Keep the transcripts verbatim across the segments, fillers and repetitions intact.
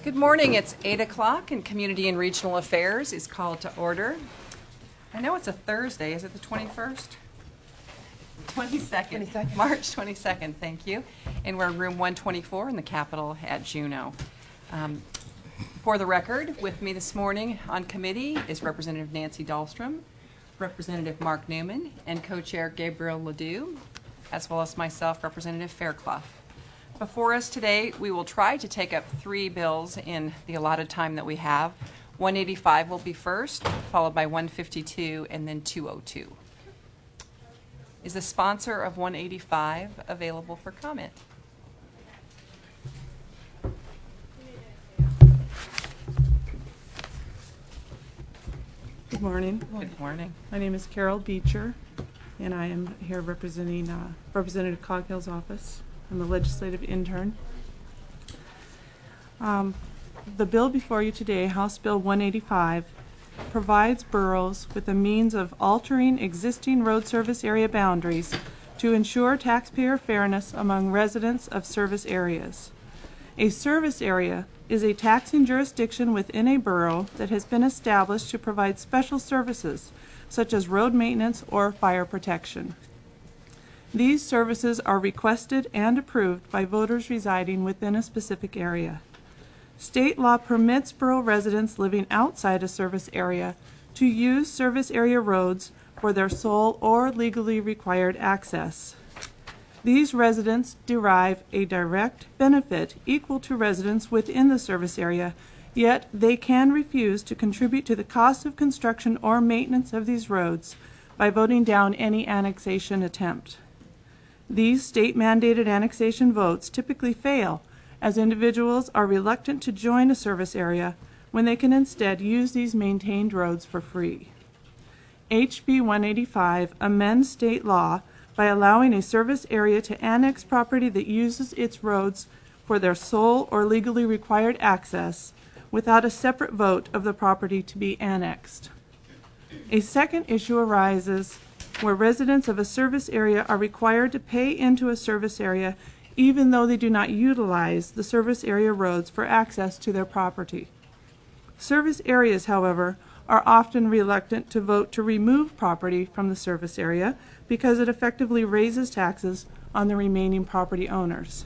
Good morning. It's eight o'clock and Community and Regional Affairs is called to order. I know it's a Thursday. Is it the twenty-first? twenty-second. twenty-second. March twenty-second. Thank you. And we're in room one twenty-four in the Capitol at Juneau. Um, for the record, with me this morning on committee is Representative Nancy Dahlstrom, Representative Mark Newman, and Co-Chair Gabriel Ledoux, as well as myself, Representative Fairclough. Before us today, we will try to take up three bills in the allotted time that we have. one eighty-five will be first, followed by one fifty-two, and then two oh two. Is the sponsor of one eighty-five available for comment? Good morning. Good morning. My name is Carol Beecher, and I am here representing uh, Representative Coghill's office. I'm a legislative intern. Um, the bill before you today, House Bill one eighty-five, provides boroughs with a means of altering existing road service area boundaries to ensure taxpayer fairness among residents of service areas. A service area is a taxing jurisdiction within a borough that has been established to provide special services such as road maintenance or fire protection. These services are requested and approved by voters residing within a specific area. State law permits borough residents living outside a service area to use service area roads for their sole or legally required access. These residents derive a direct benefit equal to residents within the service area, yet they can refuse to contribute to the cost of construction or maintenance of these roads by voting down any annexation attempt. These state-mandated annexation votes typically fail, as individuals are reluctant to join a service area when they can instead use these maintained roads for free. H B one eighty-five amends state law by allowing a service area to annex property that uses its roads for their sole or legally required access without a separate vote of the property to be annexed. A second issue arises where residents of a service area are required to pay into a service area even though they do not utilize the service area roads for access to their property. Service areas, however, are often reluctant to vote to remove property from the service area because it effectively raises taxes on the remaining property owners.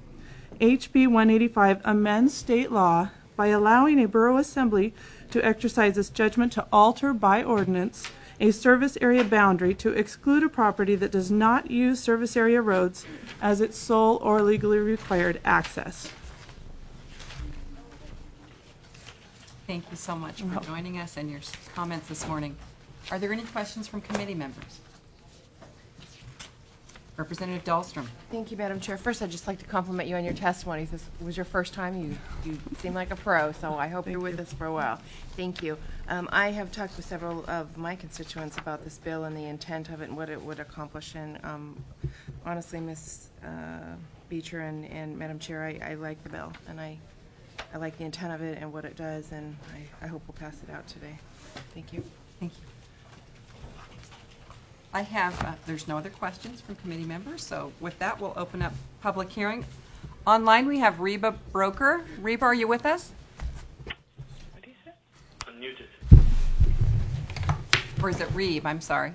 H B one eighty-five amends state law by allowing a borough assembly to exercise its judgment to alter by ordinance a service area boundary to exclude a property that does not use service area roads as its sole or legally required access. Thank you so much for joining us and your comments this morning. Are there any questions from committee members? Representative Dahlstrom. Thank you, Madam Chair. First, I'd just like to compliment you on your testimony. This was your first time. You, you seem like a pro, so I hope you're with us for a while. Thank you. Um, I have talked with several of my constituents about this bill and the intent of it and what it would accomplish. And um, honestly, Miz Uh, Beecher and, and Madam Chair, I, I like the bill, and I, I like the intent of it and what it does, and I, I hope we'll pass it out today. Thank you. Thank you. I have, uh, there's no other questions from committee members, so with that, we'll open up public hearing. Online, we have Reba Broker. Reba, are you with us? What do you say? Unmuted. Or is it Reeb? I'm sorry.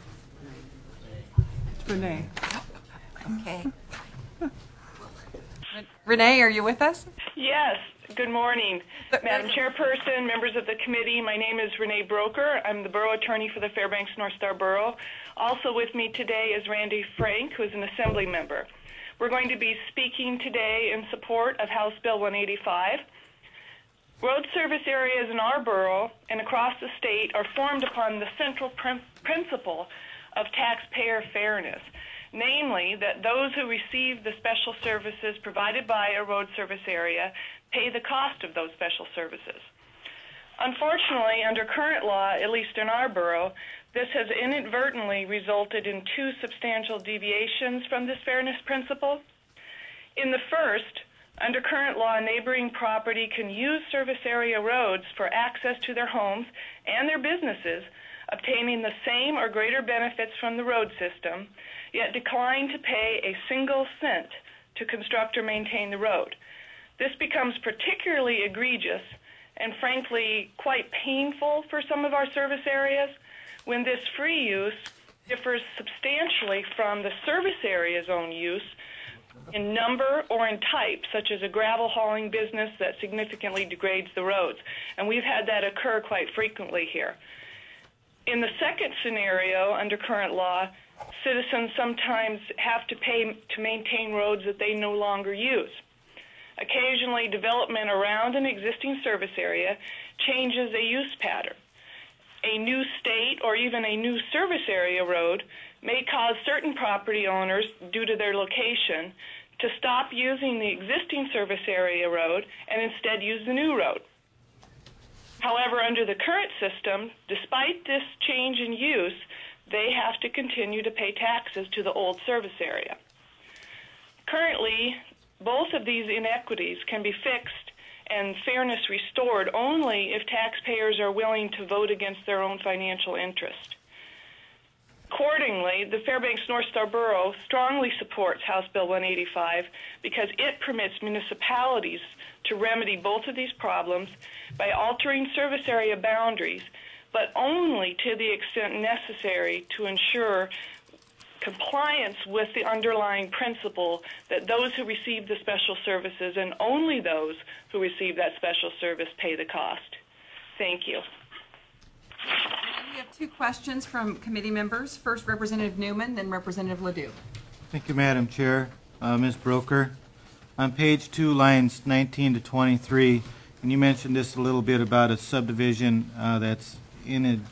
Renee. Okay. Renee, are you with us? Yes. Good morning. Madam Chairperson, members of the committee, my name is Renee Broker. I'm the Borough Attorney for the Fairbanks North Star Borough. Also with me today is Randy Frank, who is an Assembly member. We're going to be speaking today in support of House Bill one eighty-five. Road service areas in our borough and across the state are formed upon the central prin- principle of taxpayer fairness, namely that those who receive the special services provided by a road service area pay the cost of those special services. Unfortunately, under current law, at least in our borough, this has inadvertently resulted in two substantial deviations from this fairness principle. In the first, under current law, neighboring property can use service area roads for access to their homes and their businesses, obtaining the same or greater benefits from the road system, yet decline to pay a single cent to construct or maintain the road. This becomes particularly egregious and frankly quite painful for some of our service areas when this free use differs substantially from the service area's own use in number or in type, such as a gravel hauling business that significantly degrades the roads. And we've had that occur quite frequently here. In the second scenario, under current law, citizens sometimes have to pay to maintain roads that they no longer use. Occasionally, development around an existing service area changes a use pattern. A new state or even a new service area road may cause certain property owners, due to their location, to stop using the existing service area road and instead use the new road. However, under the current system, despite this change in use, they have to continue to pay taxes to the old service area. Currently, both of these inequities can be fixed and fairness restored only if taxpayers are willing to vote against their own financial interest. Accordingly, the Fairbanks North Star Borough strongly supports House Bill one eighty-five because it permits municipalities to remedy both of these problems by altering service area boundaries, but only to the extent necessary to ensure compliance with the underlying principle that those who receive the special services and only those who receive that special service pay the cost. Thank you. We have two questions from committee members. First, Representative Newman, then Representative Ledoux. Thank you, Madam Chair. Uh, Miz Broker, on page two, lines nineteen to twenty-three, and you mentioned this a little bit about a subdivision uh, that's in a,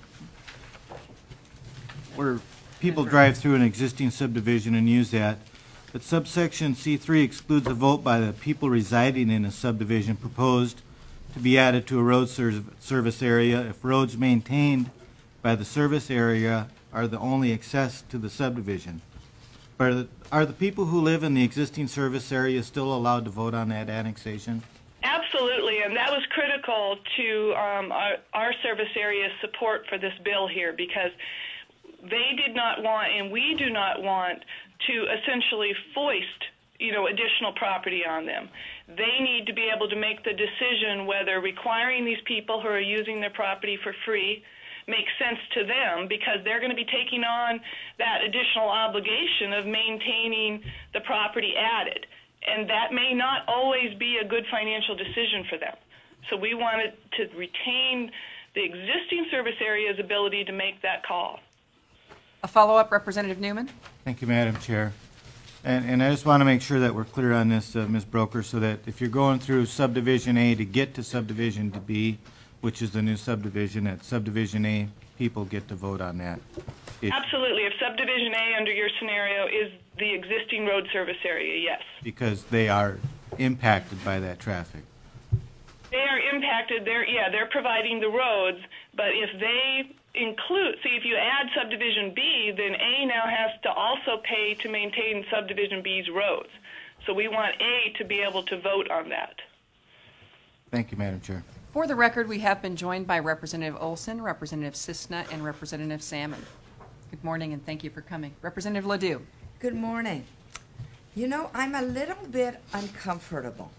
where people drive through an existing subdivision and use that. But subsection C three excludes a vote by the people residing in a subdivision proposed to be added to a road ser- service area if roads maintained by the service area are the only access to the subdivision. Are the, are the people who live in the existing service area still allowed to vote on that annexation? Absolutely, and that was critical to um, our, our service area's support for this bill here because they did not want, and we do not want, to essentially foist, you know, additional property on them. They need to be able to make the decision whether requiring these people who are using their property for free makes sense to them because they're going to be taking on that additional obligation of maintaining the property added. And that may not always be a good financial decision for them. So we wanted to retain the existing service area's ability to make that call. A follow-up, Representative Newman. Thank you, Madam Chair. And, and I just want to make sure that we're clear on this, uh, Miz Broker, so that if you're going through subdivision A to get to subdivision to B, which is the new subdivision, at subdivision A, people get to vote on that. It, Absolutely. If subdivision A under your scenario is the existing road service area, yes. because they are impacted by that traffic. They are impacted. They're, yeah, they're providing the roads, but if they include, see, if you add subdivision B, then A now has to also pay to maintain subdivision B's roads. So we want A to be able to vote on that. Thank you, Madam Chair. For the record, we have been joined by Representative Olson, Representative Cisna, and Representative Salmon. Good morning, and thank you for coming. Representative Ledoux. Good morning. You know, I'm a little bit uncomfortable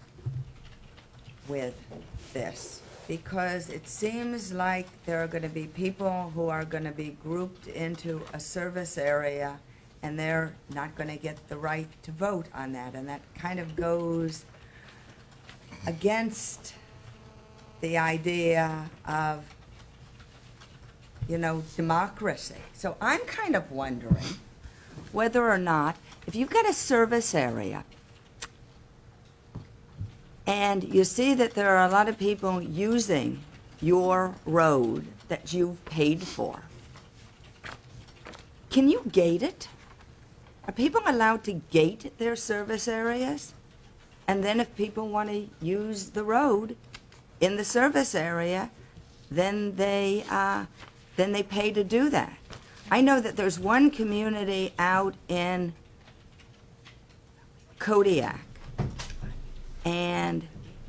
with this because it seems like there are going to be people who are going to be grouped into a service area and they're not going to get the right to vote on that, and that kind of goes against the idea of, you know, democracy. So I'm kind of wondering whether or not, if you've got a service area and you see that there are a lot of people using your road that you've paid for, can you gate it? Are people allowed to gate their service areas? And then if people want to use the road in the service area, then they uh, then they pay to do that. I know that there's one community out in Kodiak, and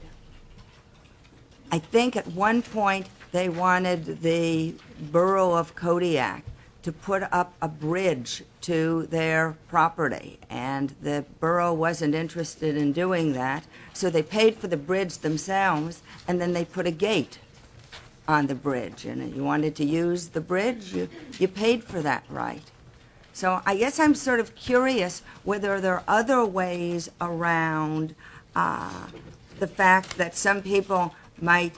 I think at one point they wanted the borough of Kodiak to put up a bridge to their property, and the borough wasn't interested in doing that, so they paid for the bridge themselves, and then they put a gate on the bridge. And if you wanted to use the bridge, you, you paid for that right. So I guess I'm sort of curious whether there are other ways around uh, the fact that some people might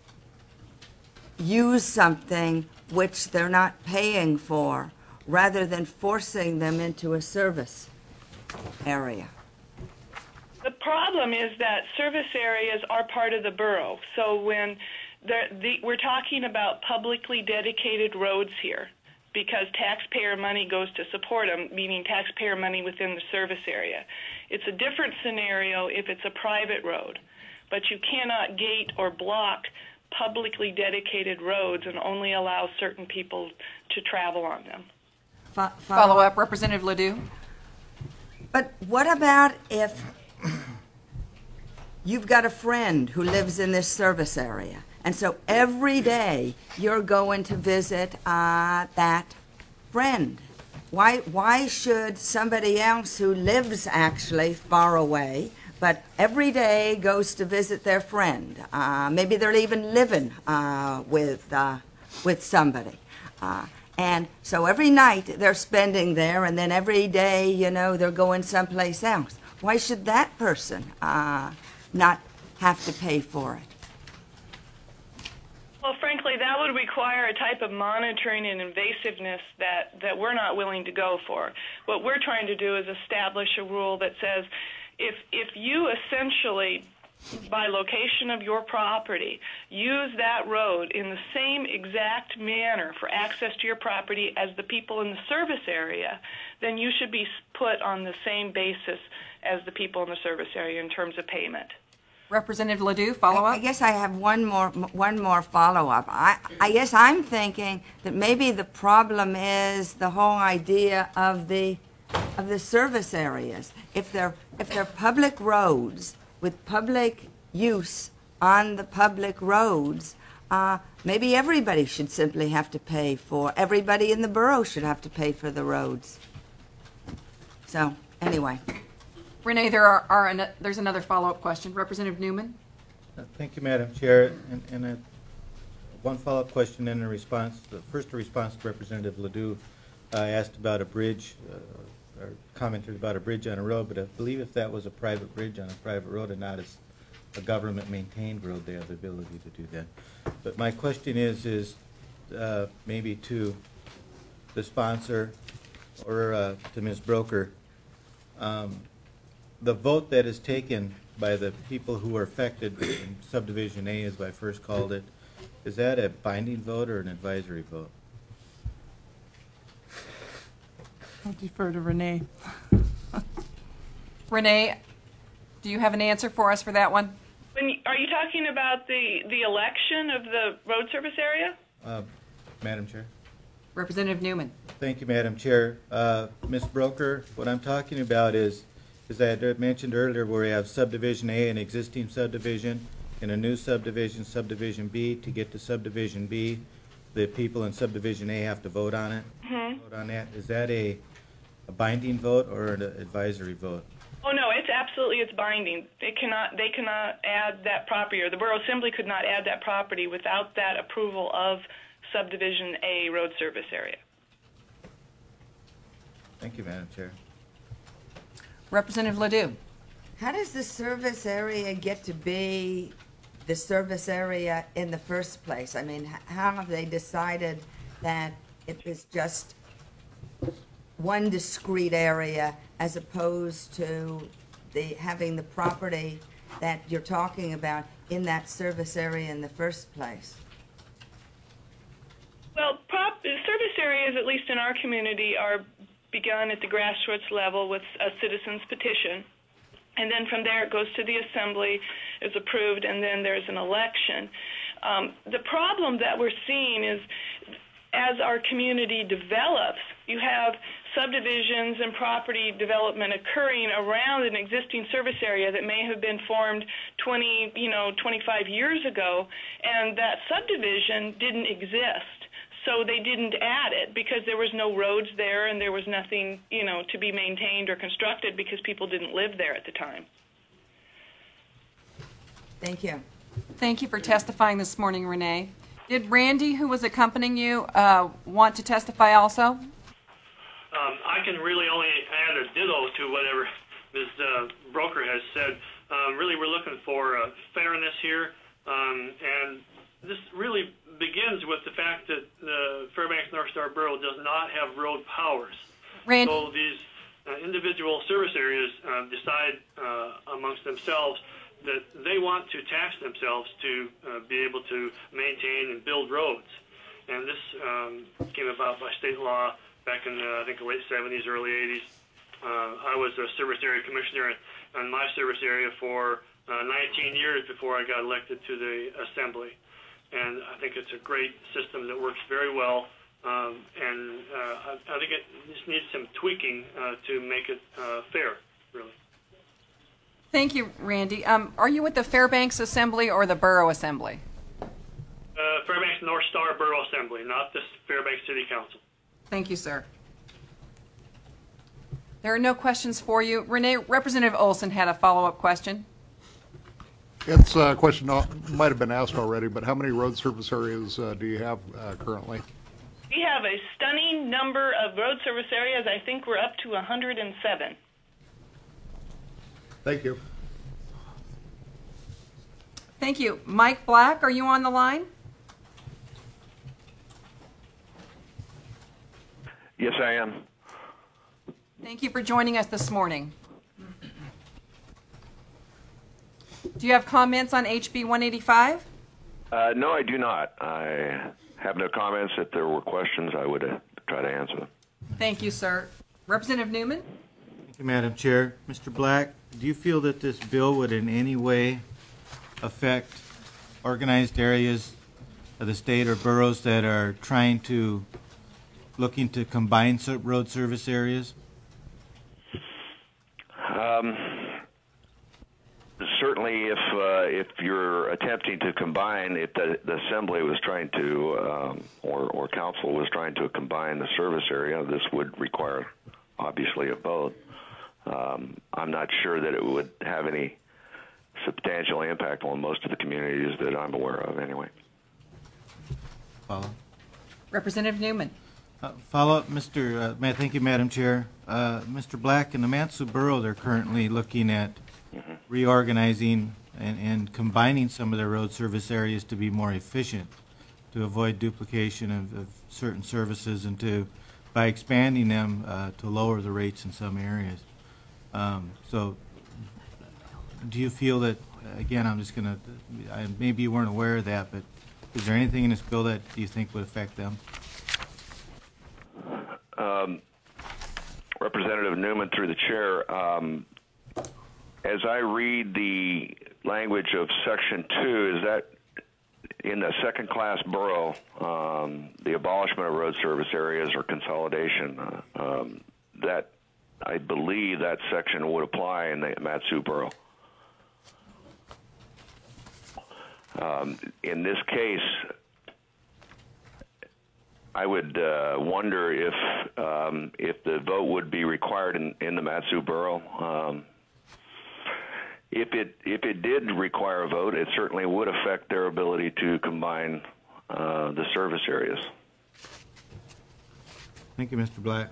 use something which they're not paying for, rather than forcing them into a service area. The problem is that service areas are part of the borough. So when the, the, we're talking about publicly dedicated roads here, because taxpayer money goes to support them, meaning taxpayer money within the service area. It's a different scenario if it's a private road, but you cannot gate or block publicly dedicated roads and only allow certain people to travel on them. Fo- Follow up, Representative Ledoux. But what about if you've got a friend who lives in this service area, and so every day you're going to visit uh, that friend? Why, why should somebody else who lives actually far away, but every day goes to visit their friend? Uh, maybe they're even living uh, with, uh, with somebody. Uh, And so every night they're spending there, and then every day, you know, they're going someplace else. Why should that person uh, not have to pay for it? Well, frankly, that would require a type of monitoring and invasiveness that, that we're not willing to go for. What we're trying to do is establish a rule that says if, if you essentially, by location of your property, use that road in the same exact manner for access to your property as the people in the service area, then you should be put on the same basis as the people in the service area in terms of payment. Representative Ledoux, follow I, I up. guess I have one more one more follow-up. I, I guess I'm thinking that maybe the problem is the whole idea of the of the service areas. If they're if they're public roads with public use on the public roads, uh, maybe everybody should simply have to pay for, everybody in the borough should have to pay for the roads. So, anyway. Renee, there are, are an, there's another follow-up question. Representative Newman. Uh, Thank you, Madam Chair. And, and a, one follow-up question and a response. The first, a response to Representative Ledoux. I uh, asked about a bridge, uh, or commented about a bridge on a road, but I believe if that was a private bridge on a private road and not as a government-maintained road, they have the ability to do that. But my question is, is uh, maybe to the sponsor or uh, to Miz Broker, um, the vote that is taken by the people who are affected in subdivision A, as I first called it, is that a binding vote or an advisory vote? I'll defer to Renee. Renee, do you have an answer for us for that one? When you, are you talking about the, the election of the road service area? Uh, Madam Chair. Representative Newman. Thank you, Madam Chair. Uh, Miz Broker, what I'm talking about is, as I had mentioned earlier, where we have subdivision A, an existing subdivision, and a new subdivision, subdivision B. To get to subdivision B, the people in subdivision A have to vote on it. Mm-hmm. Vote on that. Is that a, a binding vote or an advisory vote? Oh no, it's absolutely it's binding. They cannot they cannot add that property, or the borough assembly could not add that property without that approval of subdivision A road service area. Thank you, Madam Chair. Representative Ledoux. How does the service area get to be the service area in the first place? I mean, h- how have they decided that it is just one discrete area as opposed to the having the property that you're talking about in that service area in the first place? Well, prop, service areas, at least in our community, are begun at the grassroots level with a citizen's petition. And then from there it goes to the assembly, is approved, and then there's an election. Um, the problem that we're seeing is as our community develops, you have subdivisions and property development occurring around an existing service area that may have been formed twenty, you know, twenty-five years ago, and that subdivision didn't exist. so they didn't add it because there was no roads there and there was nothing, you know, to be maintained or constructed because people didn't live there at the time. Thank you. Thank you for testifying this morning, Renee. Did Randy, who was accompanying you, uh, want to testify also? Um, I can really only add a ditto to whatever Miz Uh, Broker has said. Um, really, we're looking for uh, fairness here, um, and this really begins with the fact that the Fairbanks North Star Borough does not have road powers. Randy, So these uh, individual service areas uh, decide uh, amongst themselves that they want to tax themselves to uh, be able to maintain and build roads. And this um, came about by state law back in, uh, I think, the late seventies, early eighties. Uh, I was a service area commissioner in my service area for uh, nineteen years before I got elected to the assembly. And I think it's a great system that works very well. Um, and uh, I, I think it just needs some tweaking uh, to make it uh, fair, really. thank you, Randy. Um, are you with the Fairbanks Assembly or the Borough Assembly? Uh, Fairbanks North Star Borough Assembly, not this Fairbanks City Council. Thank you, sir. There are no questions for you. Renee, Representative Olson had a follow-up question. It's a question that might have been asked already, but how many road service areas uh, do you have uh, currently? We have a stunning number of road service areas. I think we're up to one hundred seven. Thank you. Thank you. Mike Black, are you on the line? Yes, I am. Thank you for joining us this morning. Do you have comments on H B one eighty-five? Uh, no, I do not. I have no comments. If there were questions, I would uh, try to answer them. Thank you, sir. Representative Newman? Thank you, Madam Chair. Mister Black, do you feel that this bill would in any way affect organized areas of the state or boroughs that are trying to, looking to combine ser- road service areas? Um, certainly, if uh, if you're attempting to combine, if the, the assembly was trying to, um, or or council was trying to combine the service area, this would require, obviously, a vote. Um, I'm not sure that it would have any substantial impact on most of the communities that I'm aware of, anyway. Follow. Representative Newman? Uh, follow up, Mister Uh, Ma- thank you, Madam Chair. Uh, Mister Black, in the Matsu Borough, they're currently looking at Mm-hmm. reorganizing and, and combining some of their road service areas to be more efficient, to avoid duplication of, of certain services, and to, by expanding them, uh, to lower the rates in some areas. Um, so, do you feel that? Again, I'm just going to. Maybe you weren't aware of that, but is there anything in this bill that you think would affect them? Um, Representative Newman, through the chair, um, as I read the language of Section two, is that in the second-class borough, um, the abolishment of road service areas or consolidation, uh, um, that I believe that section would apply in the Matsu Borough. Um, in this case, I would uh, wonder if um, if the vote would be required in, in the Matsu Borough. Um, if it if it did require a vote, it certainly would affect their ability to combine uh, the service areas. Thank you, Mister Black.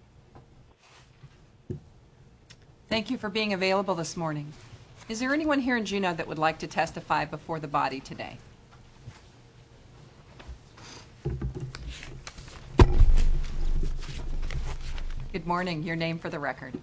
Thank you for being available this morning. Is there anyone here in Juneau that would like to testify before the body today? Good morning. Your name for the record.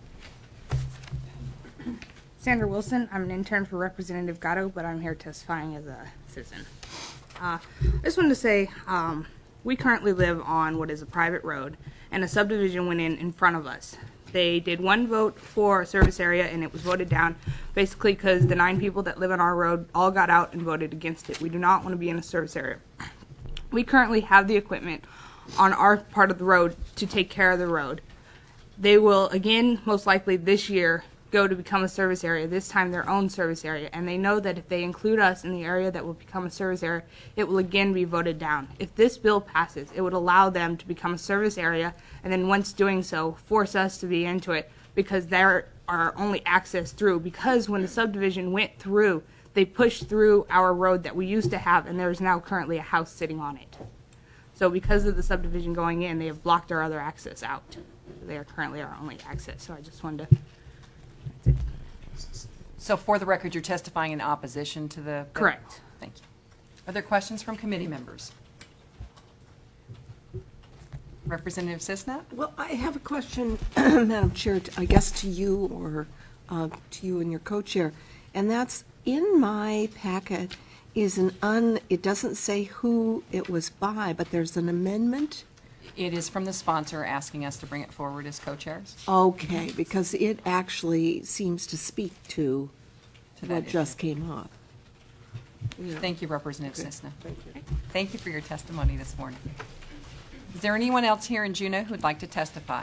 Sandra Wilson. I'm an intern for Representative Gatto, but I'm here testifying as a citizen. Uh, I just wanted to say um, we currently live on what is a private road, and a subdivision went in in front of us. They did one vote for a service area, and it was voted down basically because the nine people that live on our road all got out and voted against it. We do not want to be in a service area. We currently have the equipment on our part of the road to take care of the road. They will, again, most likely this year, go to become a service area, this time their own service area, and they know that if they include us in the area that will become a service area, it will again be voted down. If this bill passes, it would allow them to become a service area, and then once doing so, force us to be into it, because they're our only access through. Because when the subdivision went through, they pushed through our road that we used to have, and there is now currently a house sitting on it. So because of the subdivision going in, they have blocked our other access out. They are currently our only access, so I just wanted to... So for the record, you're testifying in opposition to the... Correct. Thank you. Are there questions from committee members? Representative Cisna? Well, I have a question, Madam Chair, I guess to you or uh, to you and your co-chair, and that's in my packet is an un, it doesn't say who it was by, but there's an amendment. It is from the sponsor asking us to bring it forward as co-chairs. Okay, because it actually seems to speak to, To that what issue. just came up. Thank you, Representative Cisna. Thank you. Thank you for your testimony this morning. Is there anyone else here in Juneau who would like to testify?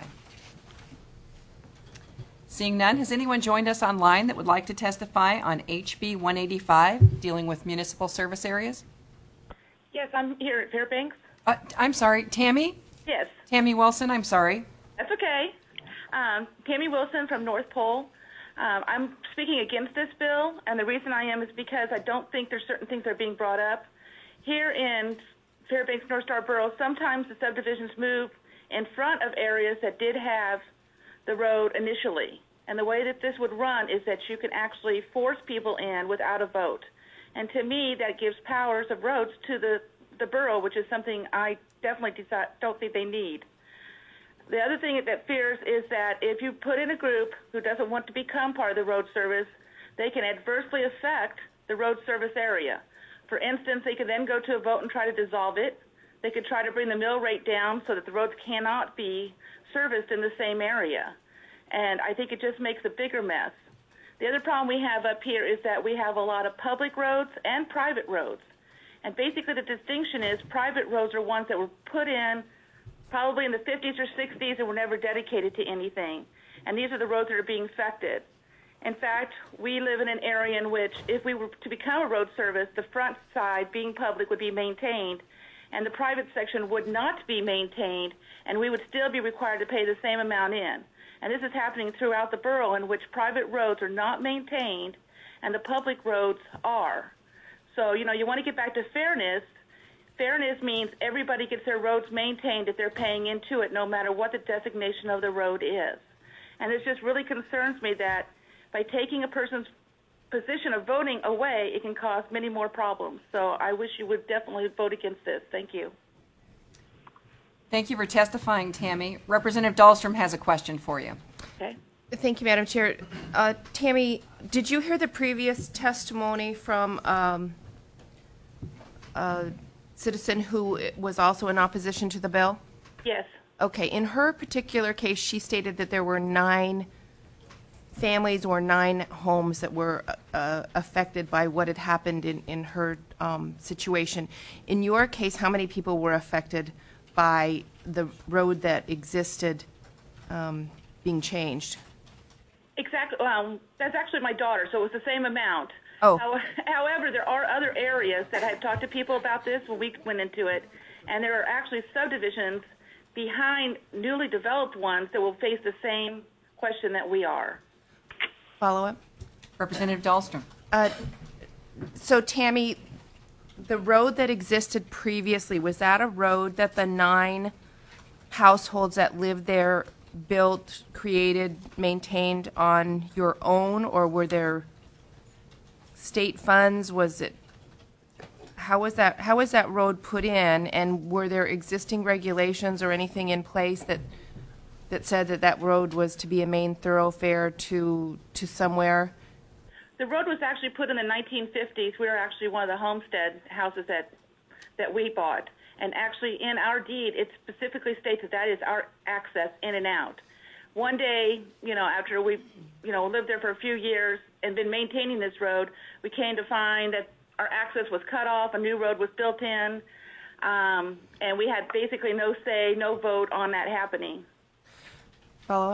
Seeing none, has anyone joined us online that would like to testify on H B one eighty-five, dealing with municipal service areas? Yes, I'm here at Fairbanks. Uh, I'm sorry, Tammy? Yes, Tammy Wilson, I'm sorry. that's okay. Um, Tammy Wilson from North Pole. Um, I'm speaking against this bill, and the reason I am is because I don't think there's certain things that are being brought up. Here in Fairbanks North Star Borough, sometimes the subdivisions move in front of areas that did have the road initially. And the way that this would run is that you can actually force people in without a vote. And to me, that gives powers of roads to the, the borough, which is something I definitely decide, don't think they need. The other thing that fears is that if you put in a group who doesn't want to become part of the road service, they can adversely affect the road service area. For instance, they could then go to a vote and try to dissolve it. They could try to bring the mill rate down so that the roads cannot be serviced in the same area. And I think it just makes a bigger mess. The other problem we have up here is that we have a lot of public roads and private roads. And basically the distinction is private roads are ones that were put in probably in the fifties or sixties and were never dedicated to anything. And these are the roads that are being affected. In fact, we live in an area in which if we were to become a road service, the front side, being public, would be maintained, and the private section would not be maintained, and we would still be required to pay the same amount in. And this is happening throughout the borough, in which private roads are not maintained and the public roads are. So, you know, you want to get back to fairness. Fairness means everybody gets their roads maintained if they're paying into it, no matter what the designation of the road is. And it just really concerns me that by taking a person's position of voting away, it can cause many more problems. So I wish you would definitely vote against this. Thank you. Thank you for testifying, Tammy. Representative Dahlstrom has a question for you. Okay. Thank you, Madam Chair. Uh, Tammy, did you hear the previous testimony from um, a citizen who was also in opposition to the bill? Yes. Okay. In her particular case, she stated that there were nine families or nine homes that were uh, affected by what had happened in, in her um, situation. In your case, how many people were affected by the road that existed um, being changed? Exactly. Um, that's actually my daughter, so it was the same amount. Oh. How, however, there are other areas that I've talked to people about this when we went into it, and there are actually subdivisions behind newly developed ones that will face the same question that we are. Follow up? Representative Dahlstrom. Uh, so, Tammy, the road that existed previously, was that a road that the nine households that lived there built, created, maintained on your own, or were there state funds? Was it, how was that, how was that road put in, and were there existing regulations or anything in place that that said that that road was to be a main thoroughfare to to somewhere? The road was actually put in the nineteen fifties. We were actually one of the homestead houses that that we bought. And actually in our deed, it specifically states that that is our access in and out. One day, you know, after we, you know, lived there for a few years and been maintaining this road, we came to find that our access was cut off, a new road was built in, um, and we had basically no say, no vote on that happening. Follow up?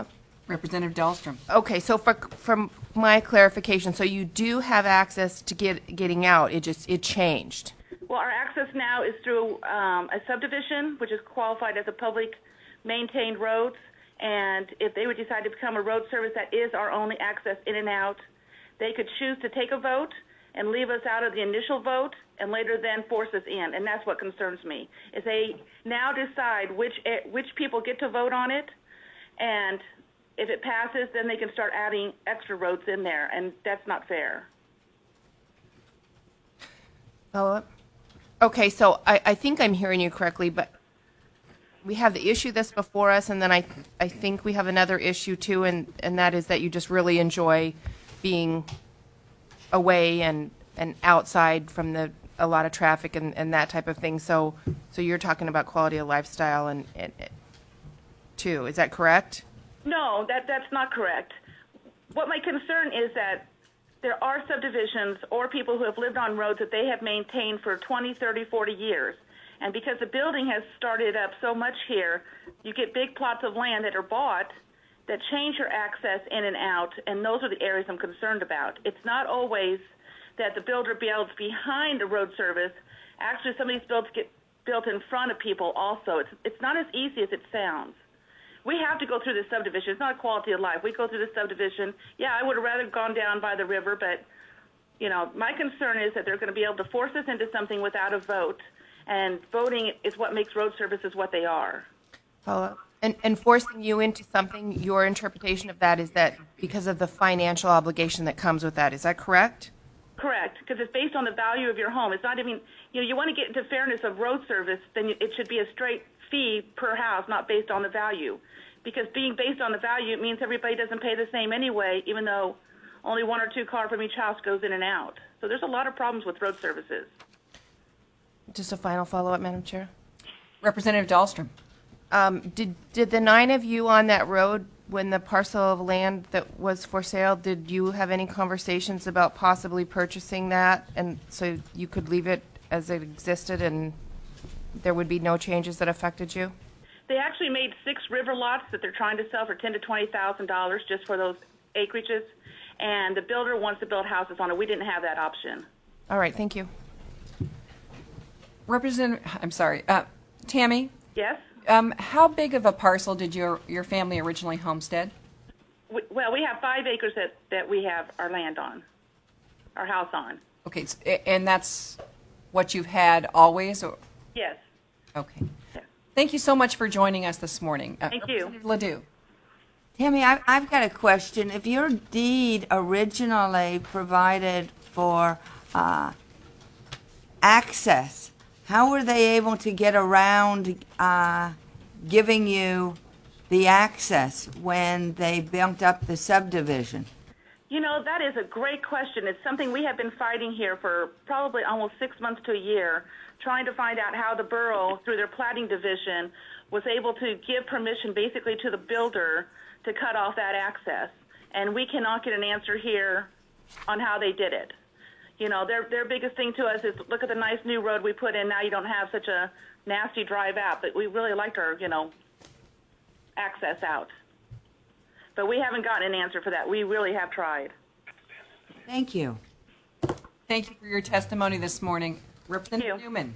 Representative Dahlstrom. Okay, so for, from my clarification, so you do have access to get, getting out, it just, it changed? Well, our access now is through um, a subdivision, which is qualified as a public maintained roads, and if they would decide to become a road service, that is our only access in and out. They could choose to take a vote and leave us out of the initial vote and later then force us in, and that's what concerns me, is they now decide which which people get to vote on it, and if it passes, then they can start adding extra roads in there, and that's not fair. Follow-up? Okay, so I, I think I'm hearing you correctly, but we have the issue that's before us, and then I I think we have another issue too, and, and that is that you just really enjoy being away and, and outside from the a lot of traffic and, and that type of thing. So so you're talking about quality of lifestyle and, and too. Is that correct? No, that that's not correct. What my concern is that there are subdivisions or people who have lived on roads that they have maintained for twenty, thirty, forty years. And because the building has started up so much here, you get big plots of land that are bought that change your access in and out, and those are the areas I'm concerned about. It's not always that the builder builds behind a road service. Actually, some of these builds get built in front of people also. It's, it's not as easy as it sounds. We have to go through the subdivision. It's not quality of life. We go through the subdivision. Yeah, I would have rather gone down by the river, but, you know, my concern is that they're going to be able to force us into something without a vote, and voting is what makes road services what they are. Follow-up. And, and forcing you into something, your interpretation of that is that because of the financial obligation that comes with that. Is that correct? Correct, because it's based on the value of your home. It's not even, you know, you want to get into fairness of road service, then it should be a straight fee per house, not based on the value. Because being based on the value, it means everybody doesn't pay the same anyway, even though only one or two cars from each house goes in and out. So there's a lot of problems with road services. Just a final follow-up, Madam Chair. Representative Dahlstrom. Um, did did the nine of you on that road, when the parcel of land that was for sale, did you have any conversations about possibly purchasing that, and so you could leave it as it existed and there would be no changes that affected you? They actually made six river lots that they're trying to sell for ten to twenty thousand dollars just for those acreages, and the builder wants to build houses on it. We didn't have that option. All right, thank you. Representative, I'm sorry, uh, Tammy. Yes. Um, how big of a parcel did your your family originally homestead? We, well, we have five acres that that we have our land on, our house on. Okay, so, and that's what you've had always, or? Yes. Okay. Thank you so much for joining us this morning. Uh, Thank you. Representative Ledoux. Tammy, I've, I've got a question. If your deed originally provided for uh, access, how were they able to get around uh, giving you the access when they built up the subdivision? You know, that is a great question. It's something we have been fighting here for probably almost six months to a year, trying to find out how the borough, through their platting division, was able to give permission basically to the builder to cut off that access. And we cannot get an answer here on how they did it. You know, their their biggest thing to us is, look at the nice new road we put in. Now you don't have such a nasty drive out. But we really liked our, you know, access out. But we haven't gotten an answer for that. We really have tried. Thank you. Thank you for your testimony this morning. Representative Newman.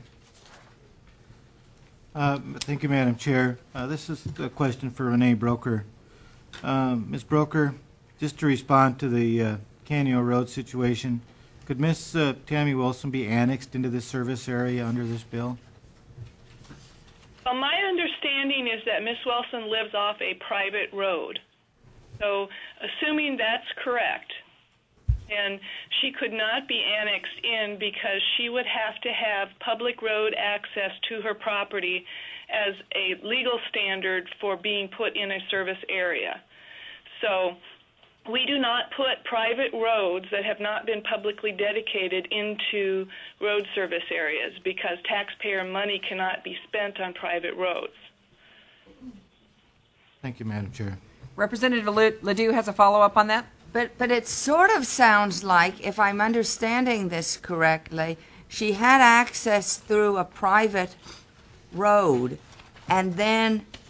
Uh, Thank you, Madam Chair. Uh, This is a question for Renee Broker. Um, Miz Broker, just to respond to the uh, Canio Road situation, could Miz uh, Tammy Wilson be annexed into this service area under this bill? Well, my understanding is that Miss Wilson lives off a private road. So, assuming that's correct, and she could not be annexed in because she would have to have public road access to her property as a legal standard for being put in a service area. So we do not put private roads that have not been publicly dedicated into road service areas because taxpayer money cannot be spent on private roads. Thank you, Madam Chair. Representative Ledoux has a follow-up on that. But but it sort of sounds like, if I'm understanding this correctly, she had access through a private road, and then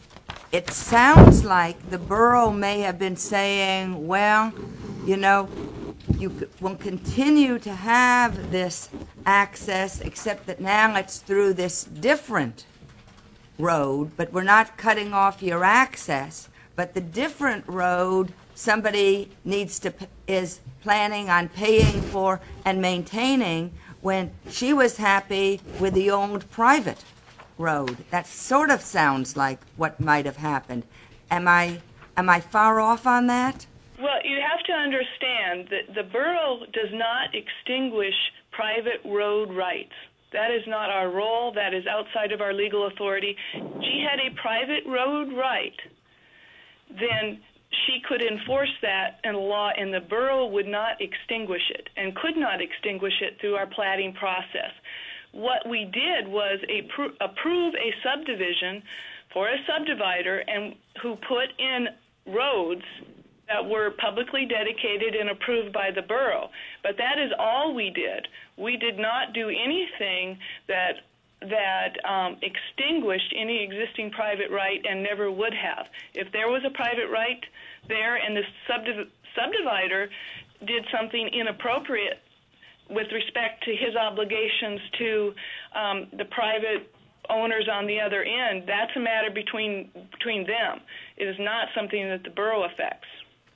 it sounds like the borough may have been saying, well, you know, you c- will continue to have this access, except that now it's through this different road, but we're not cutting off your access. But the different road, somebody needs to, p- is planning on paying for and maintaining, when she was happy with the old private road. That sort of sounds like what might have happened. Am I, am I far off on that? Well, you have to understand that the borough does not extinguish private road rights. That is not our role. That is outside of our legal authority. If she had a private road right, then she could enforce that in law, and the borough would not extinguish it and could not extinguish it through our platting process. What we did was a pro- approve a subdivision for a subdivider and who put in roads that were publicly dedicated and approved by the borough. But that is all we did. We did not do anything that that um, extinguished any existing private right, and never would have. If there was a private right there and the subdiv- subdivider did something inappropriate with respect to his obligations to um, the private owners on the other end, that's a matter between between them. It is not something that the borough affects.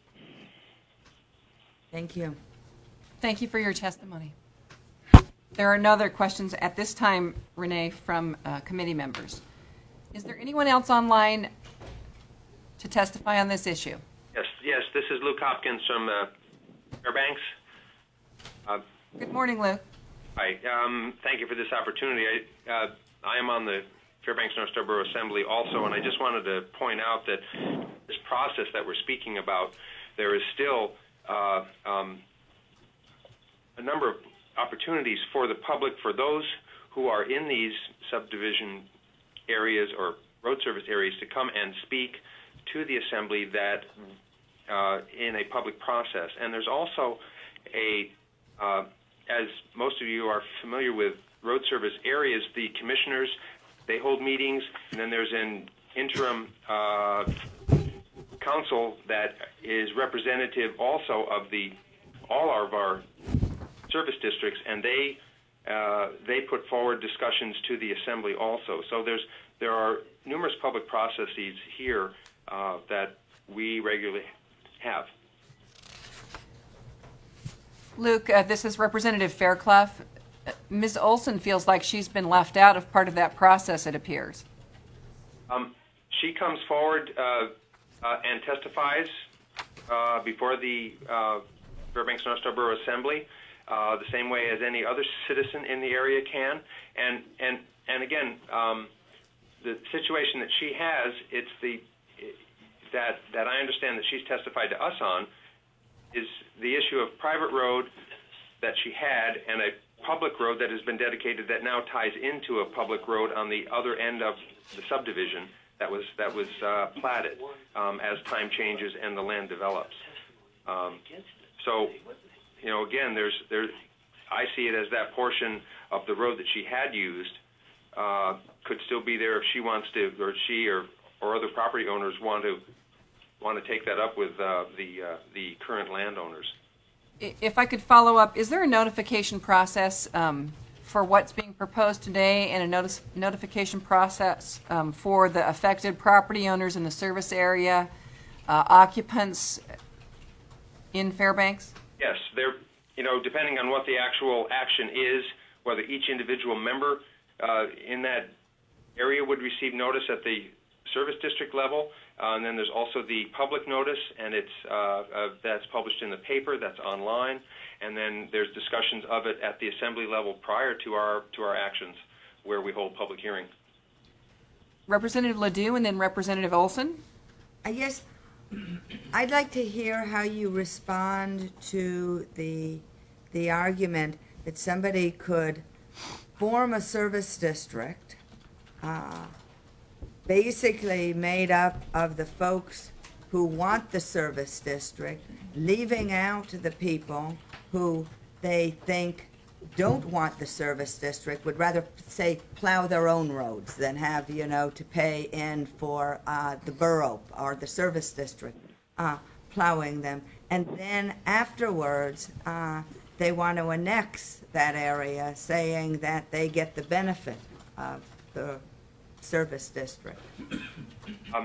Thank you. Thank you for your testimony. There are no other questions at this time, Renee, from uh, committee members. Is there anyone else online to testify on this issue? Yes, yes. This is Luke Hopkins from uh, Fairbanks. Uh, Good morning, Luke. Hi. Um, thank you for this opportunity. I, uh, I am on the Fairbanks North Star Borough Assembly also, and I just wanted to point out that this process that we're speaking about, there is still uh, um, a number of opportunities for the public, for those who are in these subdivision areas or road service areas, to come and speak to the assembly that uh, in a public process. And there's also a, uh, as most of you are familiar with road service areas, the commissioners, they hold meetings, and then there's an interim uh, council that is representative also of the all of our service districts, and they uh, they put forward discussions to the assembly also. So there's there are numerous public processes here uh, that we regularly have. Luke, uh, this is Representative Fairclough. Uh, Miz Olson feels like she's been left out of part of that process, it appears. Um, she comes forward uh, uh, and testifies uh, before the uh, Fairbanks North Star Borough Assembly, uh, the same way as any other citizen in the area can. And and and again, um, the situation that she has, it's the that that I understand that she's testified to us on, is the issue of private road that she had and a public road that has been dedicated that now ties into a public road on the other end of the subdivision that was that was uh, platted um, as time changes and the land develops. Um, so, you know, again, there's there. I see it as that portion of the road that she had used uh, could still be there if she wants to, or she or or other property owners want to want to take that up with uh, the uh, the current landowners. If I could follow up, is there a notification process um, for what's being proposed today, and a notice, notification process um, for the affected property owners in the service area, uh, occupants in Fairbanks? Yes, there. You know, depending on what the actual action is, whether each individual member uh, in that area would receive notice at the service district level, uh, and then there's also the public notice, and it's uh, uh, that's published in the paper, that's online, and then there's discussions of it at the assembly level prior to our to our actions, where we hold public hearing. Representative Ledoux and then Representative Olson. I guess I'd like to hear how you respond to the the argument that somebody could form a service district, uh, basically made up of the folks who want the service district, leaving out the people who they think don't want the service district would rather, say, plow their own roads than have, you know, to pay in for uh, the borough or the service district uh, plowing them. And then afterwards, uh, they want to annex that area, saying that they get the benefit of the service district. Um,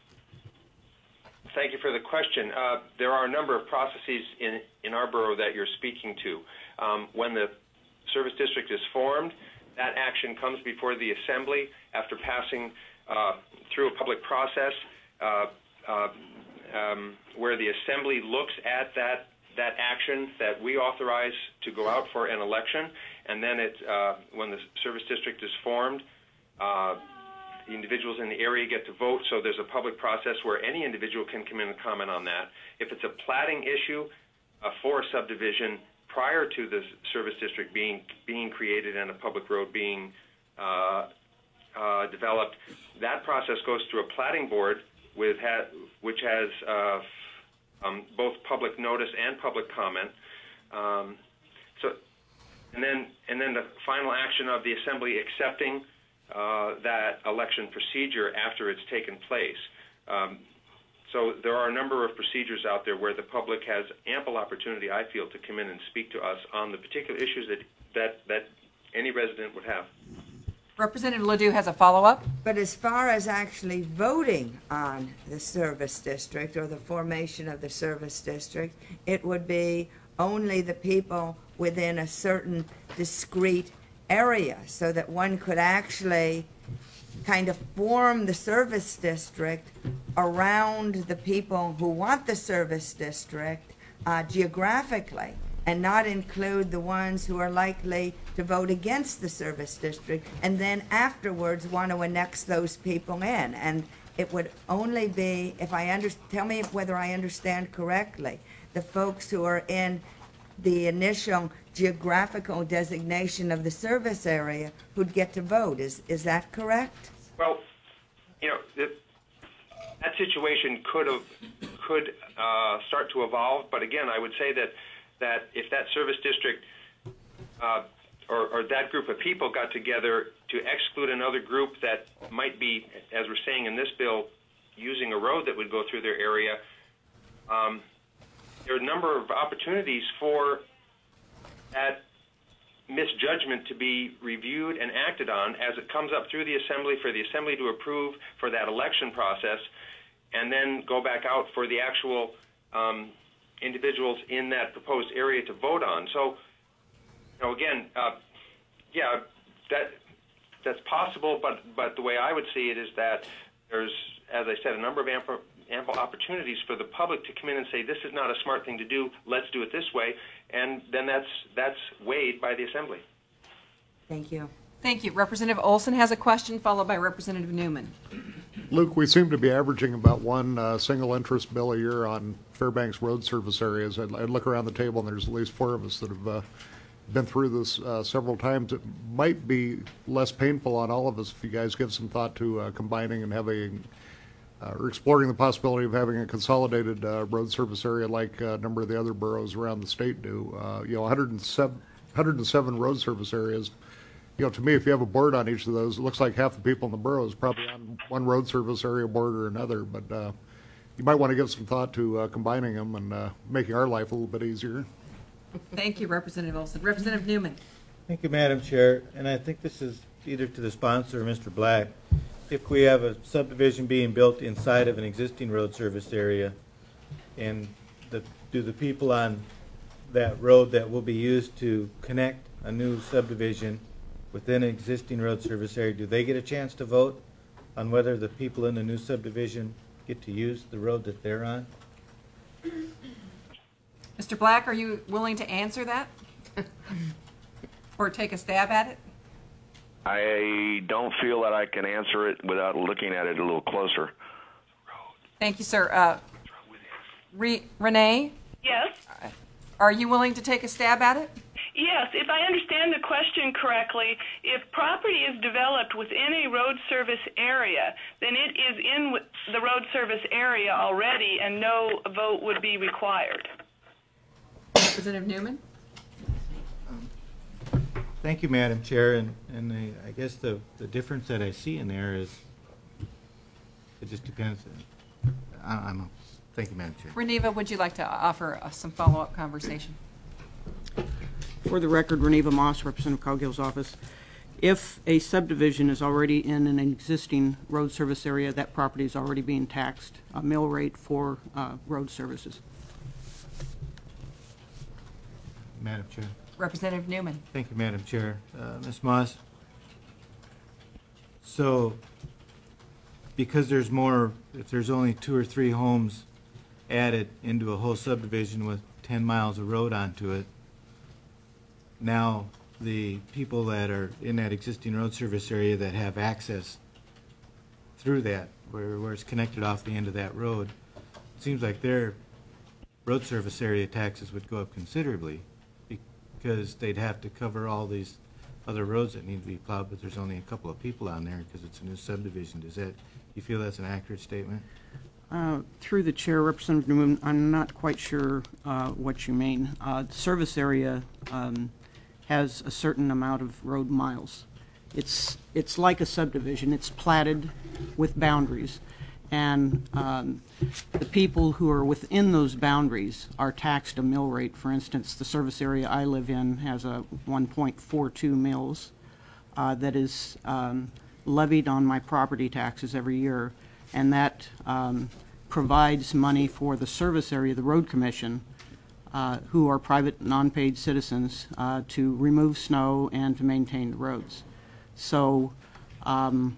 thank you for the question. Uh, there are a number of processes in, in our borough that you're speaking to. Um, when the service district is formed, that action comes before the assembly after passing uh, through a public process uh, uh, um, where the assembly looks at that that action that we authorize to go out for an election, and then it, uh, when the service district is formed, uh, the individuals in the area get to vote, so there's a public process where any individual can come in and comment on that. If it's a platting issue uh, for a subdivision prior to the service district being being created and a public road being uh, uh, developed, that process goes through a platting board with ha- which has uh, um, both public notice and public comment. Um, so, and then and then the final action of the assembly accepting uh, that election procedure after it's taken place. Um, so there are a number of procedures out there where the public has ample opportunity, I feel, to come in and speak to us on the particular issues that that, that any resident would have. Representative Ledoux has a follow-up. But as far as actually voting on the service district or the formation of the service district, it would be only the people within a certain discrete area, so that one could actually kind of form the service district around the people who want the service district uh, geographically, and not include the ones who are likely to vote against the service district, and then afterwards want to annex those people in. And it would only be, if I under, tell me whether I understand correctly, the folks who are in the initial geographical designation of the service area who'd get to vote. Is is that correct? Well, you know, the, that situation could have could uh, start to evolve, but again, I would say that that if that service district uh, or, or that group of people got together to exclude another group that might be, as we're saying in this bill, using a road that would go through their area, um, there are a number of opportunities for that misjudgment to be reviewed and acted on as it comes up through the assembly, for the assembly to approve for that election process, and then go back out for the actual um, individuals in that proposed area to vote on. So, you know, again, uh, yeah, that that's possible, but but the way I would see it is that there's, as I said, a number of ample, ample opportunities for the public to come in and say, this is not a smart thing to do, let's do it this way, and then that's that's weighed by the assembly. Thank you. Thank you. Representative Olson has a question, followed by Representative Newman. Luke, we seem to be averaging about one uh, single interest bill a year on Fairbanks road service areas. I'd, I'd look around the table, and there's at least four of us that have uh, been through this uh, several times. It might be less painful on all of us if you guys give some thought to uh, combining and having uh, or exploring the possibility of having a consolidated uh, road service area like uh, a number of the other boroughs around the state do. Uh, you know, one hundred seven, one hundred seven road service areas. You know, to me, if you have a board on each of those, it looks like half the people in the borough is probably on one road service area board or another. But uh, you might want to give some thought to uh, combining them and uh, making our life a little bit easier. Thank you, Representative Olson. Representative Newman. Thank you, Madam Chair. And I think this is either to the sponsor or Mister Black. If we have a subdivision being built inside of an existing road service area, and the, do the people on that road that will be used to connect a new subdivision within an existing road service area, do they get a chance to vote on whether the people in the new subdivision get to use the road that they're on? Mister Black, are you willing to answer that? Or take a stab at it? I don't feel that I can answer it without looking at it a little closer. Thank you, sir. Uh, Re- Renee? Yes? Are you willing to take a stab at it? Yes, if I understand the question correctly, if property is developed within a road service area, then it is in the road service area already and no vote would be required. Representative Newman? Thank you, Madam Chair, and, and the, I guess the, the difference that I see in there is, it just depends. I, I'm, a, thank you, Madam Chair. Reneva, would you like to offer uh, some follow-up conversation? For the record, Reneva Moss, Representative Cowgill's office. If a subdivision is already in an existing road service area, that property is already being taxed, a mill rate for uh, road services. Madam Chair. Representative Newman. Thank you, Madam Chair. Uh, Miz Moss, so because there's more, if there's only two or three homes added into a whole subdivision with ten miles of road onto it, now the people that are in that existing road service area that have access through that, where, where it's connected off the end of that road, it seems like their road service area taxes would go up considerably, because they'd have to cover all these other roads that need to be plowed, but there's only a couple of people on there because it's a new subdivision. Does that, you feel that's an accurate statement? Uh, through the chair, Representative Newman, I'm not quite sure uh, what you mean. Uh, the service area um, has a certain amount of road miles. It's it's like a subdivision. It's platted with boundaries, and um, the people who are within those boundaries are taxed a mill rate. For instance, the service area I live in has a one point four two mills uh, that is um, levied on my property taxes every year, and that um, provides money for the service area, the road commission, uh, who are private non-paid citizens, uh, to remove snow and to maintain the roads. So um,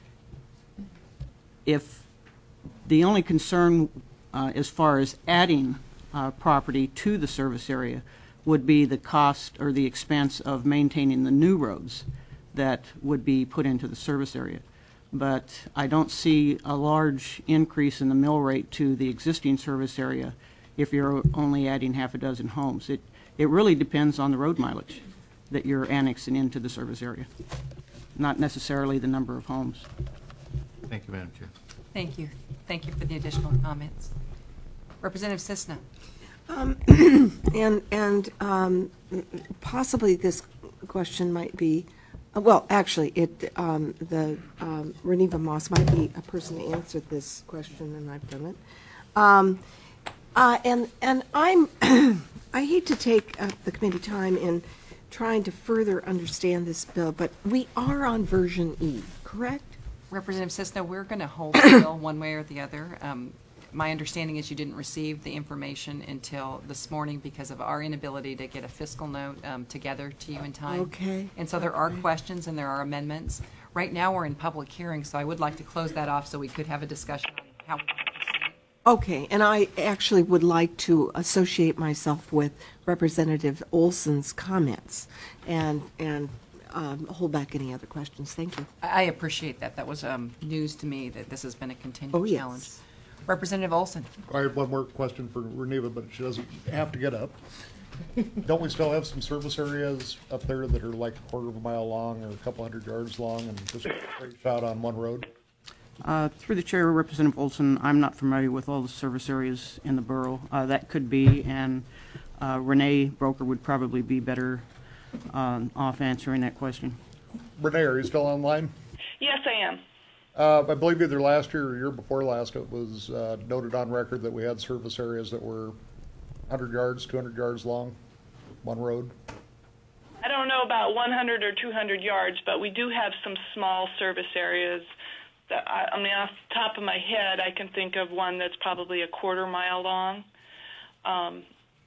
if the only concern uh, as far as adding uh, property to the service area would be the cost or the expense of maintaining the new roads that would be put into the service area. But I don't see a large increase in the mill rate to the existing service area if you're only adding half a dozen homes. It, it really depends on the road mileage that you're annexing into the service area, not necessarily the number of homes. Thank you, Madam Chair. Thank you. Thank you for the additional comments. Representative Cisna. Um, and and um, possibly this question might be, uh, well, actually, it um, the um, Reneva Moss might be a person to answer this question, and I've done it. Um, uh, and and I'm I hate to take up the committee time in trying to further understand this bill, but we are on version E, correct? Representative Cisna, we're going to hold the bill one way or the other. Um, my understanding is you didn't receive the information until this morning because of our inability to get a fiscal note um, together to you in time. Okay. And so there are questions and there are amendments. Right now we're in public hearing, so I would like to close that off so we could have a discussion on how we want to proceed. Okay, and I actually would like to associate myself with Representative Olson's comments and and um, hold back any other questions. Thank you. I appreciate that. That was um, news to me that this has been a continued oh, yes. challenge. Representative Olson. I have one more question for Reneva, but she doesn't have to get up. Don't we still have some service areas up there that are like a quarter of a mile long or a couple hundred yards long and just a straight shot on one road? Uh, through the chair, Representative Olson, I'm not familiar with all the service areas in the borough. Uh, that could be, and uh, Renee Broker would probably be better um, off answering that question. Renee, are you still online? Yes, I am. Uh, I believe either last year or year before last, it was uh, noted on record that we had service areas that were one hundred yards, two hundred yards long, one road. I don't know about one hundred or two hundred yards, but we do have some small service areas. That I, I mean, off the top of my head, I can think of one that's probably a quarter mile long. Um,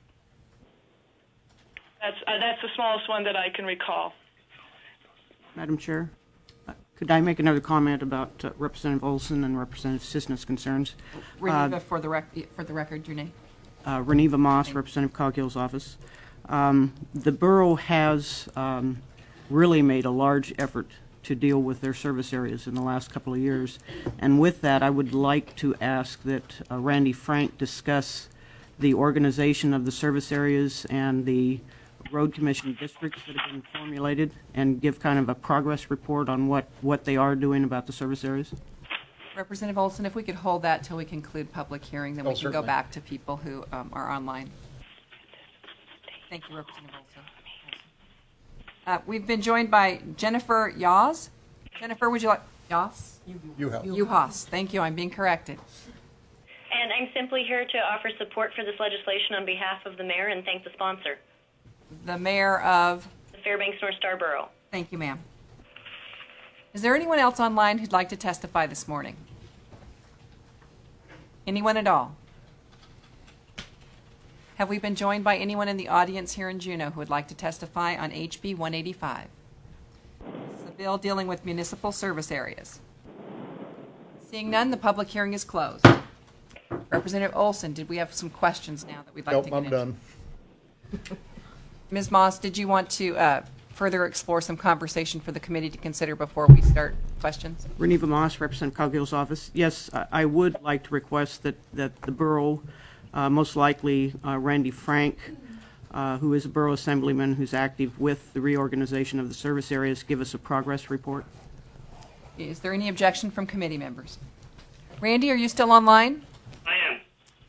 that's uh, that's the smallest one that I can recall. Madam Chair, uh, could I make another comment about uh, Representative Olson and Representative Cisna's concerns? Reneva, Uh, for the rec for the record, your name. Uh, Reneva Moss, Representative Coghill's office. Um, the borough has um, really made a large effort to deal with their service areas in the last couple of years. And with that, I would like to ask that uh, Randy Frank discuss the organization of the service areas and the road commission districts that have been formulated and give kind of a progress report on what, what they are doing about the service areas. Representative Olson, if we could hold that till we conclude public hearing, then Oh, we can certainly. go back to people who um, are online. Thank you, Representative Olson. Uh, we've been joined by Jennifer Yaws. Jennifer, would you like Yaws? Uhas. Uhas. Thank you. I'm being corrected. And I'm simply here to offer support for this legislation on behalf of the mayor and thank the sponsor. The mayor of The Fairbanks North Star Borough. Thank you, ma'am. Is there anyone else online who'd like to testify this morning? Anyone at all? Have we been joined by anyone in the audience here in Juneau who would like to testify on H B one eighty-five? It's a bill dealing with municipal service areas. Seeing none, the public hearing is closed. Representative Olson, did we have some questions now that we'd like Nope, to get I'm into? done. Miz Moss, did you want to uh, further explore some conversation for the committee to consider before we start questions? Reneva Moss, Representative Cogdale's office. Yes, I, I would like to request that, that the borough, uh, most likely uh, Randy Frank, uh, who is a borough assemblyman who's active with the reorganization of the service areas, give us a progress report. Is there any objection from committee members? Randy, are you still online? I am.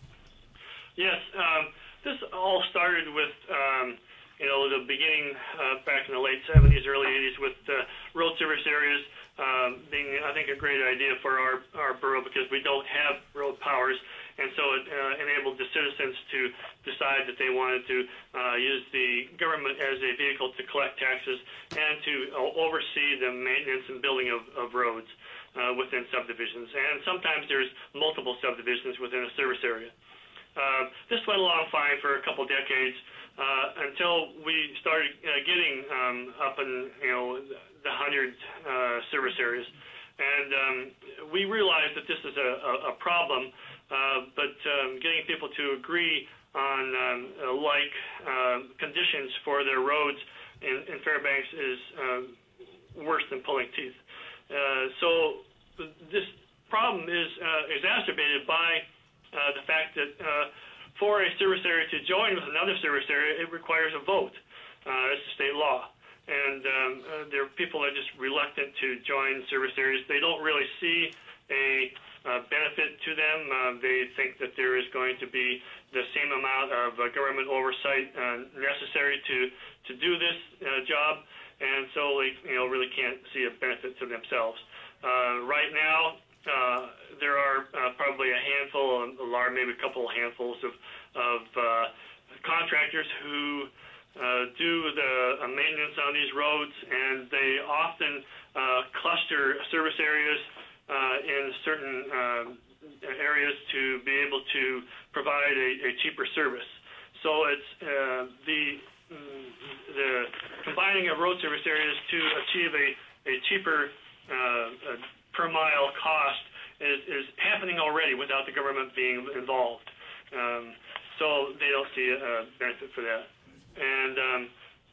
Yes, um, this all started with, um, you know, the beginning uh, back in the late seventies, early eighties with uh, road service areas um, being, I think, a great idea for our, our borough because we don't have road powers, and so it uh, enabled the citizens to decide that they wanted to uh, use the government as a vehicle to collect taxes and to uh, oversee the maintenance and building of, of roads uh, within subdivisions. And sometimes there's multiple subdivisions within a service area. Uh, this went along fine for a couple decades uh, until we started uh, getting um, up in you know the hundred uh, service areas, and um, we realized that this is a, a, a problem. Uh, but um, getting people to agree on um, uh, like uh, conditions for their roads in, in Fairbanks is uh, worse than pulling teeth. Uh, so this problem is uh, exacerbated by Uh, the fact that uh, for a service area to join with another service area, it requires a vote. Uh, it's a state law. And um, uh, there are people that are just reluctant to join service areas. They don't really see a uh, benefit to them. Uh, they think that there is going to be the same amount of uh, government oversight uh, necessary to, to do this uh, job, and so they you know, really can't see a benefit to themselves. Uh, right now, Uh, there are uh, probably a handful, or maybe a couple of handfuls of, of uh, contractors who uh, do the uh, maintenance on these roads, and they often uh, cluster service areas uh, in certain uh, areas to be able to provide a, a cheaper service. So it's uh, the the combining of road service areas to achieve a, a cheaper uh, a per mile cost is, is happening already without the government being involved. Um, so they don't see a benefit for that. And um,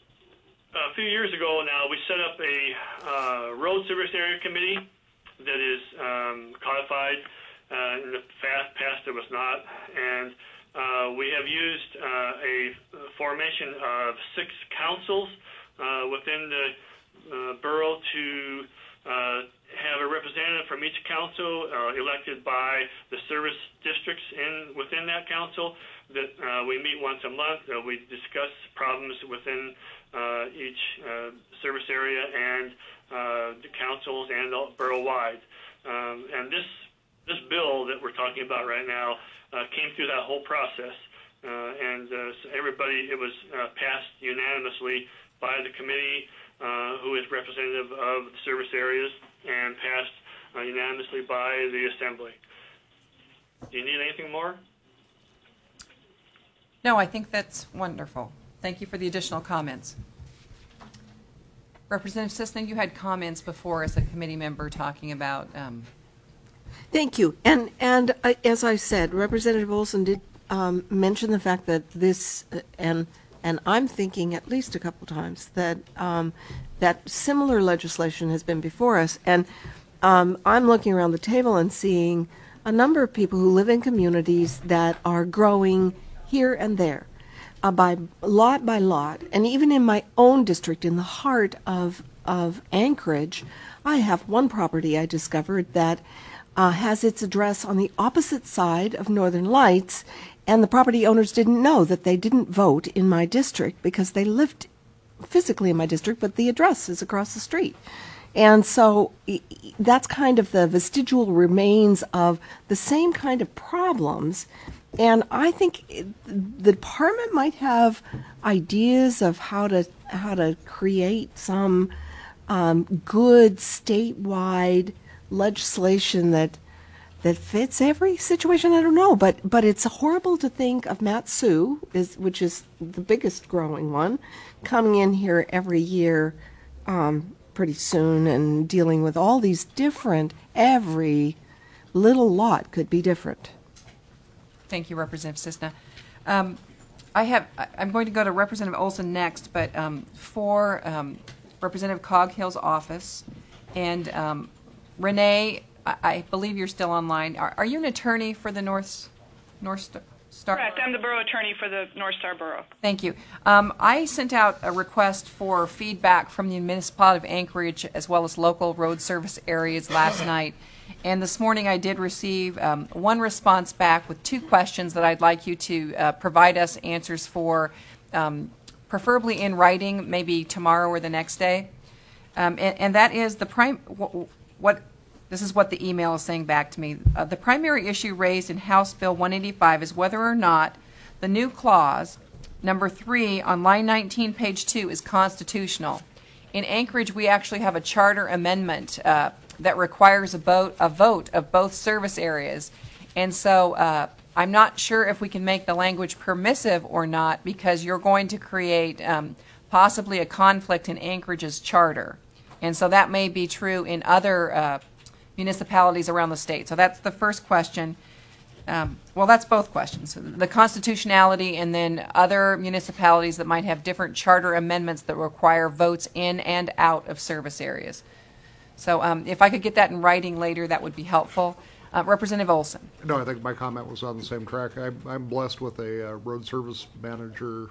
a few years ago now, we set up a uh, road service area committee that is um, codified. Uh, in the past, past it was not. And uh, we have used uh, a formation of six councils uh, within the uh, borough to uh, have a representative from each council uh, elected by the service districts in within that council. That uh, we meet once a month. Uh, we discuss problems within uh, each uh, service area and uh, the councils and borough-wide. Um, and this this bill that we're talking about right now uh, came through that whole process, uh, and uh, so everybody it was uh, passed unanimously by the committee, uh, who is representative of the service areas, and passed uh, unanimously by the assembly. Do you need anything more? No, I think that's wonderful. Thank you for the additional comments. Representative Sisson, you had comments before as a committee member talking about. Um, Thank you. And and uh, as I said, Representative Olson did um, mention the fact that this, uh, and and I'm thinking at least a couple times that um, that similar legislation has been before us. And um, I'm looking around the table and seeing a number of people who live in communities that are growing here and there, uh, by lot by lot. And even in my own district, in the heart of of Anchorage, I have one property I discovered that uh, has its address on the opposite side of Northern Lights, and the property owners didn't know that they didn't vote in my district because they lived physically in my district, but the address is across the street. And so i- i- that's kind of the vestigial remains of the same kind of problems. And I think it, the department might have ideas of how to how to create some um, good statewide legislation that that fits every situation. I don't know, but but it's horrible to think of Matsu, is which is the biggest growing one, coming in here every year, um, pretty soon, and dealing with all these different. Every little lot could be different. Thank you, Representative Cisna. Um, I have. I- I'm going to go to Representative Olson next, but um, for um, Representative Coghill's office, and um, Renee, I, I believe you're still online. Are, are you an attorney for the North North Star? Star Correct. I'm the borough attorney for the North Star Borough. Thank you. Um, I sent out a request for feedback from the municipality of Anchorage as well as local road service areas last night. And this morning I did receive um, one response back with two questions that I'd like you to uh, provide us answers for, um, preferably in writing, maybe tomorrow or the next day. Um, and, and that is the prime. What, what this is what the email is saying back to me. Uh, the primary issue raised in House Bill one eighty-five is whether or not the new clause, number three on line nineteen, page two, is constitutional. In Anchorage, we actually have a charter amendment uh, that requires a vote, a vote of both service areas. And so uh, I'm not sure if we can make the language permissive or not, because you're going to create um, possibly a conflict in Anchorage's charter. And so that may be true in other uh, municipalities around the state. So that's the first question. Um, well, that's both questions. The constitutionality, and then other municipalities that might have different charter amendments that require votes in and out of service areas. So um, if I could get that in writing later, that would be helpful. Uh, Representative Olson. No, I think my comment was on the same track. I'm, I'm blessed with a uh, road service manager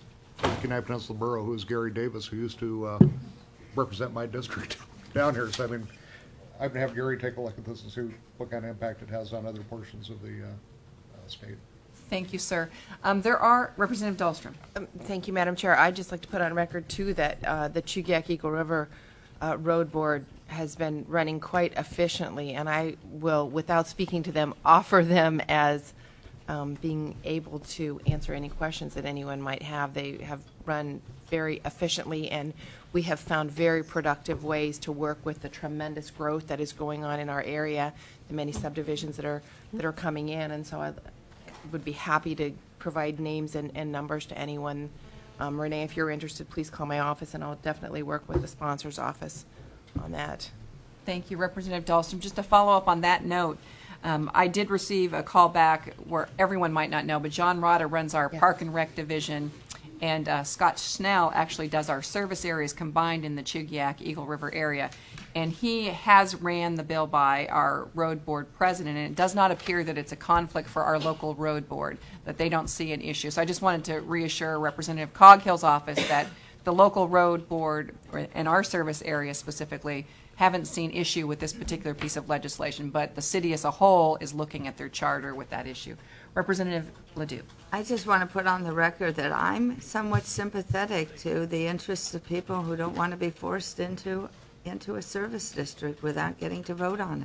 in Kenai Peninsula Borough, who is Gary Davis, who used to uh, represent my district down here. So, I mean, I'm going to have Gary take a look at this and see what kind of impact it has on other portions of the uh, uh, state. Thank you, sir. Um, there are, Representative Dahlstrom. Um, Thank you, Madam Chair. I'd just like to put on record, too, that uh, the Chugiak Eagle River uh, Road Board has been running quite efficiently, and I will, without speaking to them, offer them as um, being able to answer any questions that anyone might have. They have run very efficiently, and we have found very productive ways to work with the tremendous growth that is going on in our area, the many subdivisions that are that are coming in, and so I would be happy to provide names and, and numbers to anyone. Um, Renee, if you're interested, please call my office, and I'll definitely work with the sponsor's office on that. Thank you, Representative Dahlstrom. Just to follow up on that note, um, I did receive a call back where everyone might not know, but John Rada runs our Yes. Park and Rec division, and uh, Scott Schnell actually does our service areas combined in the Chugiak Eagle River area. And he has ran the bill by our road board president, and it does not appear that it's a conflict for our local road board, that they don't see an issue. So I just wanted to reassure Representative Coghill's office that the local road board and our service area specifically haven't seen issue with this particular piece of legislation, but the city as a whole is looking at their charter with that issue. Representative Ledoux. I just want to put on the record that I'm somewhat sympathetic to the interests of people who don't want to be forced into into a service district without getting to vote on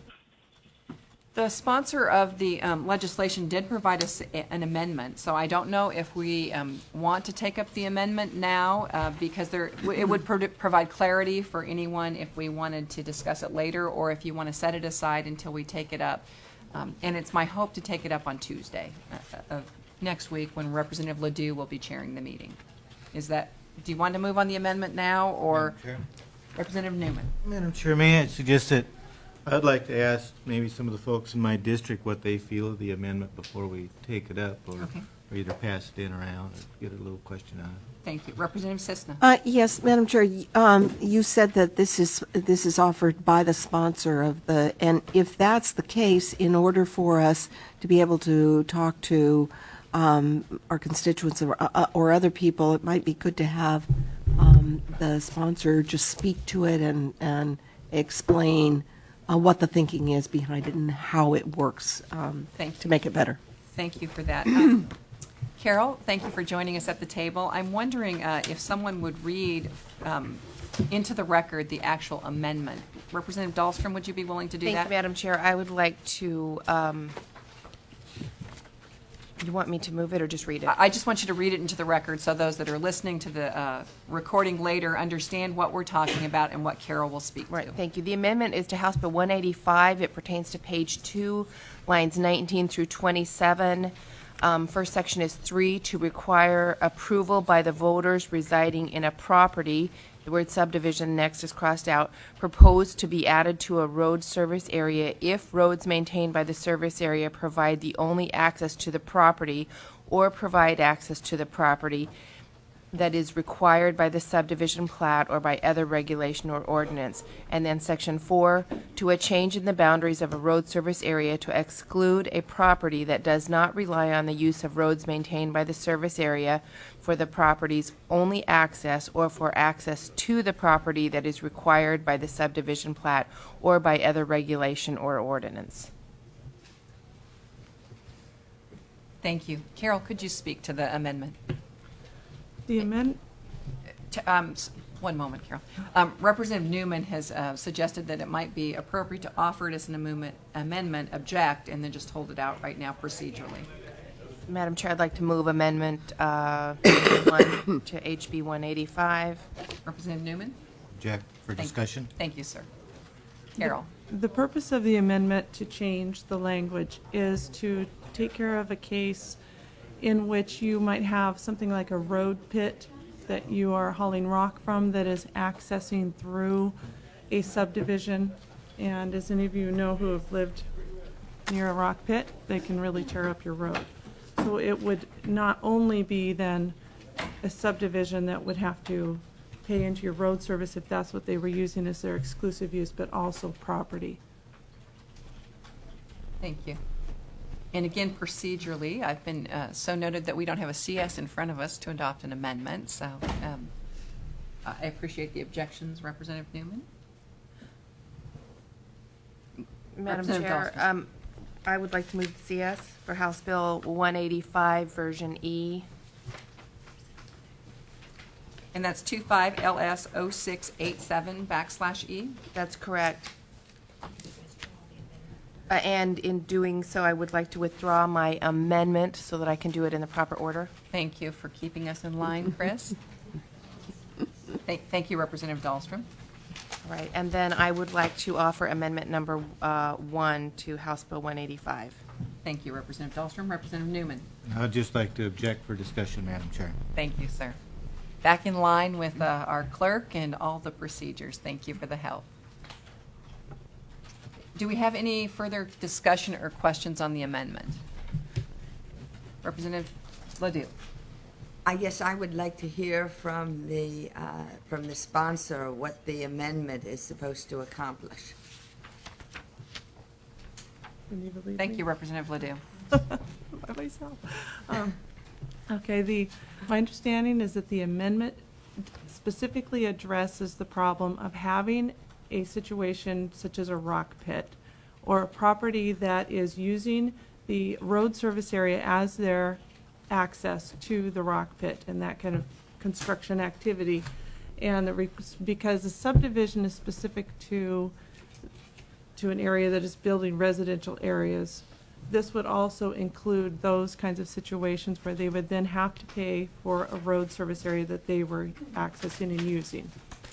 it. The sponsor of the um, legislation did provide us a- an amendment, so I don't know if we um, want to take up the amendment now uh, because there it would pro- provide clarity for anyone if we wanted to discuss it later, or if you want to set it aside until we take it up. Um, and it's my hope to take it up on Tuesday uh, of next week when Representative Ledoux will be chairing the meeting. Is that? Do you want to move on the amendment now, or Representative Newman? Madam Chair, may I suggest that I'd like to ask maybe some of the folks in my district what they feel of the amendment before we take it up, or, Okay. or either pass it in or out, or get a little question on it. Thank you. Representative Cisna. Uh, yes, Madam Chair, y- um, you said that this is, this is offered by the sponsor of the, and if that's the case, in order for us to be able to talk to um, our constituents or, uh, or other people, it might be good to have um, the sponsor just speak to it and, and explain uh, what the thinking is behind it and how it works um, Thank you. to make it better. Thank you for that. Um, Carol, thank you for joining us at the table. I'm wondering uh, if someone would read um, into the record the actual amendment. Representative Dahlstrom, would you be willing to do Thank that? you, Madam Chair. I would like to, um, you want me to move it or just read it? I I just want you to read it into the record so those that are listening to the uh, recording later understand what we're talking about and what Carol will speak Right, to. thank you. The amendment is to House Bill one eighty-five. It pertains to page two, lines nineteen through twenty-seven. Um, First section is three, to require approval by the voters residing in a property. The word subdivision next is crossed out. Proposed to be added to a road service area if roads maintained by the service area provide the only access to the property or provide access to the property that is required by the subdivision plat or by other regulation or ordinance. And then section four, to a change in the boundaries of a road service area to exclude a property that does not rely on the use of roads maintained by the service area for the property's only access or for access to the property that is required by the subdivision plat or by other regulation or ordinance. Thank you. Carol, could you speak to the amendment? The amend, T- um, s- One moment, Carol. Um, Representative Newman has uh, suggested that it might be appropriate to offer it as an amendment, amendment, object, and then just hold it out right now procedurally. Madam Chair, I'd like to move amendment uh, one to H B one eighty-five. Representative Newman? Object for Thank- discussion. Thank you, sir. Carol? the purpose of the amendment to change the language is to take care of a case in which you might have something like a road pit that you are hauling rock from that is accessing through a subdivision. And as any of you know who have lived near a rock pit, they can really tear up your road. So it would not only be then a subdivision that would have to pay into your road service if that's what they were using as their exclusive use, but also property. Thank you. And again, procedurally, I've been uh, so noted that we don't have a C S in front of us to adopt an amendment, so um, I appreciate the objections, Representative Newman. Madam Representative Chair, Dawson. um, I would like to move the C S for House Bill one eighty-five, version E. And that's two five L S oh six eight seven backslash E? That's correct. Uh, And in doing so, I would like to withdraw my amendment so that I can do it in the proper order. Thank you for keeping us in line, Chris. Thank, thank you, Representative Dahlstrom. All right, and then I would like to offer amendment number uh, one to House Bill one eighty-five. Thank you, Representative Dahlstrom. Representative Newman. I'd just like to object for discussion, Madam Chair. Thank you, sir. Back in line with uh, our clerk and all the procedures. Thank you for the help. Do we have any further discussion or questions on the amendment? Representative Ledoux. I guess I would like to hear from the, uh, from the sponsor what the amendment is supposed to accomplish. Can you believe Thank me? you, Representative Ledoux. By myself. Um, Okay, the, my understanding is that the amendment specifically addresses the problem of having a situation such as a rock pit or a property that is using the road service area as their access to the rock pit and that kind of construction activity. And the, re- because the subdivision is specific to, to an area that is building residential areas, this would also include those kinds of situations where they would then have to pay for a road service area that they were accessing and using.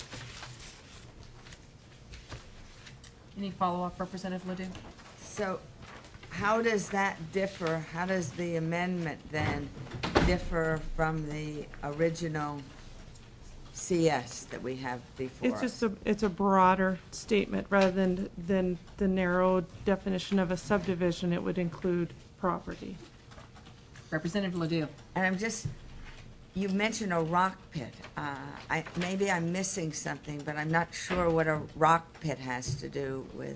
Any follow-up, Representative Ledoux? So how does that differ, how does the amendment then differ from the original C S that we have before It's us? just a, it's a broader statement rather than, than the narrow definition of a subdivision. It would include property. Representative Ledoux. And I'm just, you mentioned a rock pit. Uh, I, maybe I'm missing something, but I'm not sure what a rock pit has to do with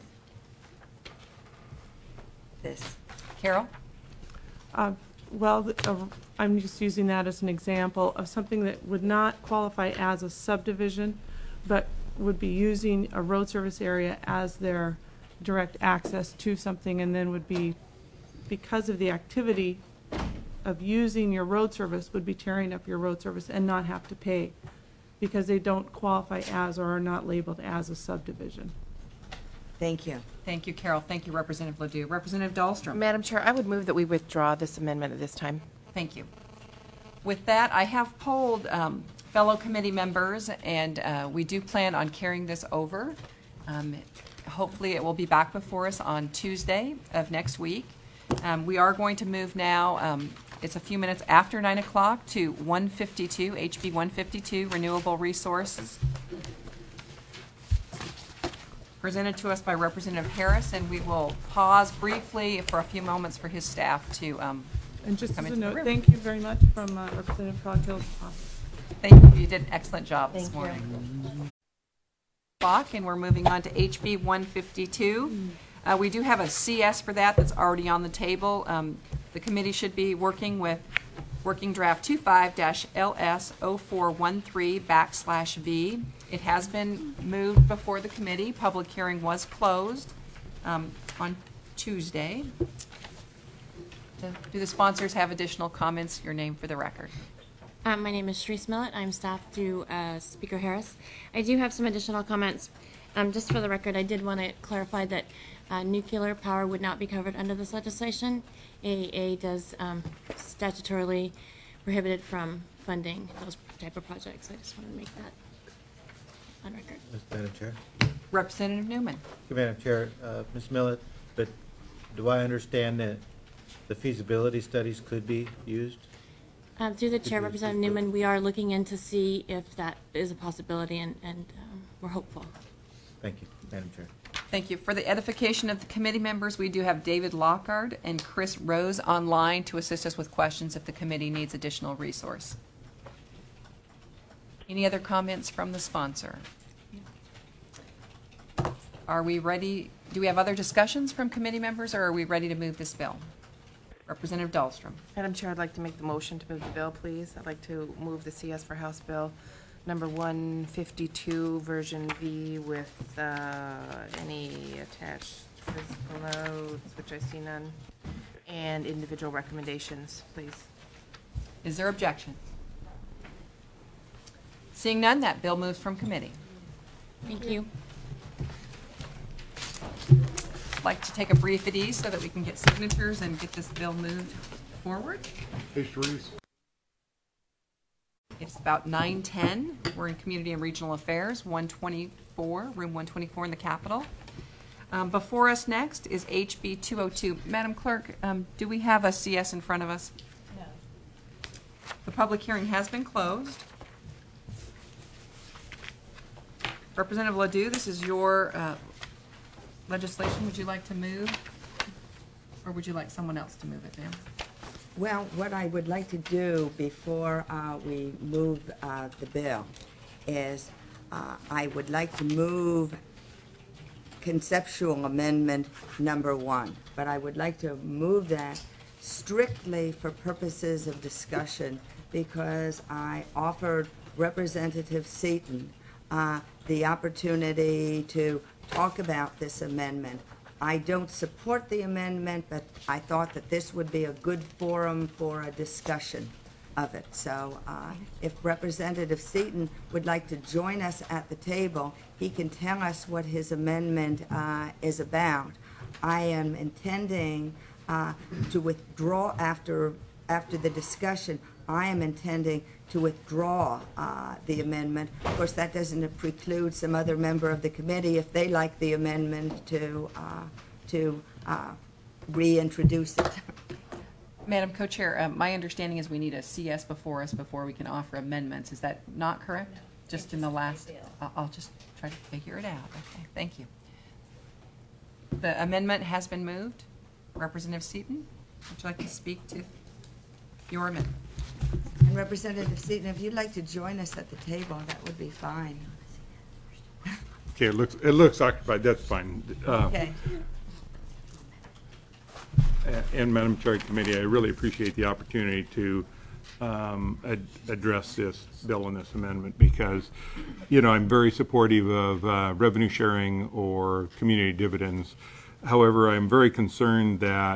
this. Carol? Uh, Well, th- uh, I'm just using that as an example of something that would not qualify as a subdivision, but would be using a road service area as their direct access to something, and then would be, because of the activity of using your road service would be tearing up your road service and not have to pay because they don't qualify as or are not labeled as a subdivision. Thank you. Thank you, Carol. Thank you, Representative Ledoux. Representative Dahlstrom. Madam Chair, I would move that we withdraw this amendment at this time. Thank you. With that, I have polled um, fellow committee members, and uh, we do plan on carrying this over. Um, hopefully, it will be back before us on Tuesday of next week. Um, we are going to move now. Um, it's a few minutes after nine o'clock to one fifty-two, H B one fifty-two, Renewable Resources, presented to us by Representative Harris, and we will pause briefly for a few moments for his staff to um, And just come as a into the note, room. thank you very much from uh, Representative Coghill's office. Thank you. You did an excellent job Thank this you. morning. Clock, and we're moving on to H B one fifty-two. Uh, we do have a C S for that that's already on the table. Um, the committee should be working with Working Draft twenty-five L S zero four one three backslash V. It has been moved before the committee. Public hearing was closed um, on Tuesday. Do the sponsors have additional comments? Your name for the record. Um, my name is Sharice Millett. I'm staff through uh, Speaker Harris. I do have some additional comments. Um, just for the record, I did want to clarify that uh, nuclear power would not be covered under this legislation. A E A does um, statutorily prohibited from funding those type of projects. I just want to make that on record. Madam Chair. Representative Newman. Madam Chair, uh, Miz Millett, but do I understand that the feasibility studies could be used? Um, through the chair, Representative Newman, we are looking in to see if that is a possibility, and, and um, we're hopeful. Thank you, Madam Chair. Thank you. For the edification of the committee members, we do have David Lockhart and Chris Rose online to assist us with questions if the committee needs additional resource. Any other comments from the sponsor? Are we ready? Do we have other discussions from committee members, or are we ready to move this bill? Representative Dahlstrom. Madam Chair, I'd like to make the motion to move the bill, please. I'd like to move the C S for House Bill number one fifty-two, version V, with uh, any attached physical notes, which I see none, and individual recommendations, please. Is there objection? Seeing none, that bill moves from committee. Thank you. I'd like to take a brief at ease so that we can get signatures and get this bill moved forward. Hey, Sharice. It's about nine ten. We're in Community and Regional Affairs, one twenty-four, room one twenty-four in the Capitol. Um, before us next is H B two oh two. Madam Clerk, um, do we have a C S in front of us? No. The public hearing has been closed. Representative Ledoux, this is your uh, legislation. Would you like to move, or would you like someone else to move it, ma'am? Well, what I would like to do before uh, we move uh, the bill is uh, I would like to move conceptual amendment number one, but I would like to move that strictly for purposes of discussion because I offered Representative Seaton uh, the opportunity to talk about this amendment. I don't support the amendment, but I thought that this would be a good forum for a discussion of it. So uh, if Representative Seaton would like to join us at the table, he can tell us what his amendment uh, is about. I am intending uh, to withdraw after, after the discussion. I am intending to withdraw uh, the amendment. Of course, that doesn't preclude some other member of the committee, if they like the amendment, to uh, to uh, reintroduce it. Madam Co-Chair, uh, my understanding is we need a C S before us before we can offer amendments. Is that not correct? Just in the last, I'll, I'll just try to figure it out. Okay, thank you. The amendment has been moved. Representative Seaton, would you like to speak to your amendment? And Representative Seaton, if you'd like to join us at the table, that would be fine. Okay, it looks it looks occupied. That's fine. Uh, Okay. And Madam Chair Committee, I really appreciate the opportunity to um, ad address this bill and this amendment because, you know, I'm very supportive of uh, revenue sharing or community dividends. However, I'm very concerned that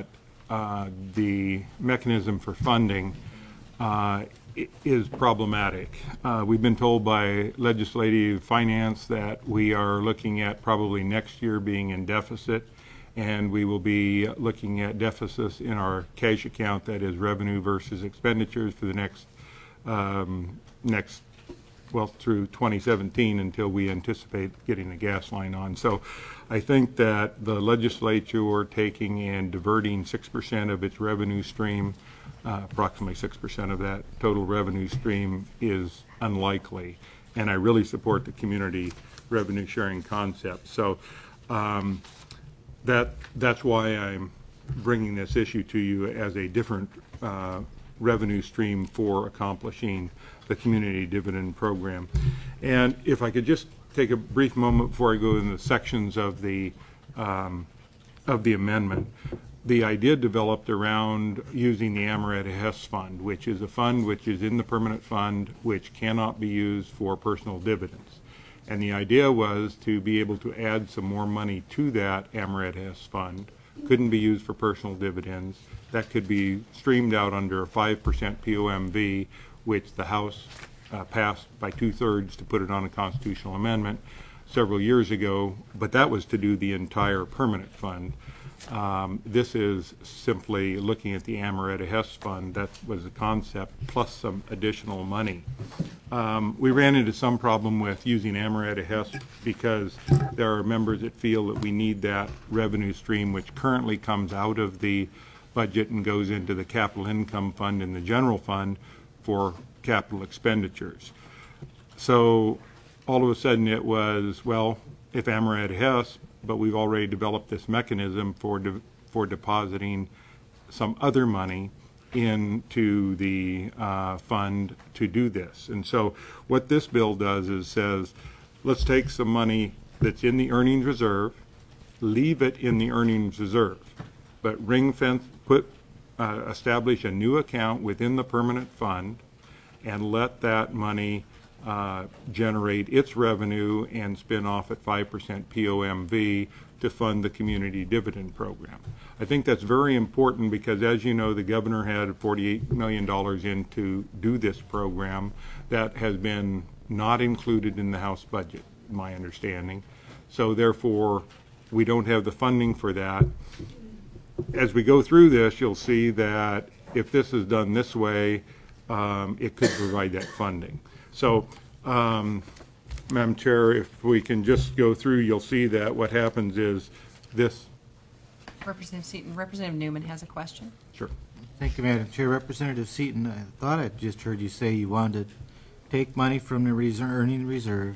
uh, the mechanism for funding uh, is problematic. Uh, we've been told by legislative finance that we are looking at probably next year being in deficit, and we will be looking at deficits in our cash account, that is revenue versus expenditures, for the next um, next well through twenty seventeen until we anticipate getting the gas line on. So I think that the legislature taking and diverting six percent of its revenue stream, uh, approximately six percent of that total revenue stream, is unlikely. And I really support the community revenue sharing concept. So um, that that's why I'm bringing this issue to you as a different uh, revenue stream for accomplishing the community dividend program. And if I could just take a brief moment before I go in the sections of the um, of the amendment. The idea developed around using the Amaretta Hess Fund, which is a fund which is in the permanent fund, which cannot be used for personal dividends. And the idea was to be able to add some more money to that Amaretta Hess Fund. Couldn't be used for personal dividends. That could be streamed out under a five percent P O M V, which the House uh, passed by two-thirds to put it on a constitutional amendment several years ago, but that was to do the entire permanent fund. Um, this is simply looking at the Amaretta Hess Fund. That was the concept, plus some additional money. Um, we ran into some problem with using Amaretta Hess because there are members that feel that we need that revenue stream, which currently comes out of the budget and goes into the capital income fund and the general fund for capital expenditures. So all of a sudden it was, well, if Amaretta Hess, but we've already developed this mechanism for de for depositing some other money into the uh, fund to do this. And so what this bill does is says, let's take some money that's in the earnings reserve, leave it in the earnings reserve, but ring fence, put, uh, establish a new account within the permanent fund, and let that money uh, generate its revenue and spin off at five percent P O M V to fund the community dividend program. I think that's very important because, as you know, the governor had forty-eight million dollars in to do this program. That has been not included in the House budget, my understanding. So therefore, we don't have the funding for that. As we go through this, you'll see that if this is done this way, um, it could provide that funding. So, um, Madam Chair, if we can just go through, you'll see that what happens is this. Representative Seaton, Representative Newman has a question. Sure. Thank you, Madam Chair. Representative Seaton, I thought I just heard you say you wanted to take money from the reserve, earning reserve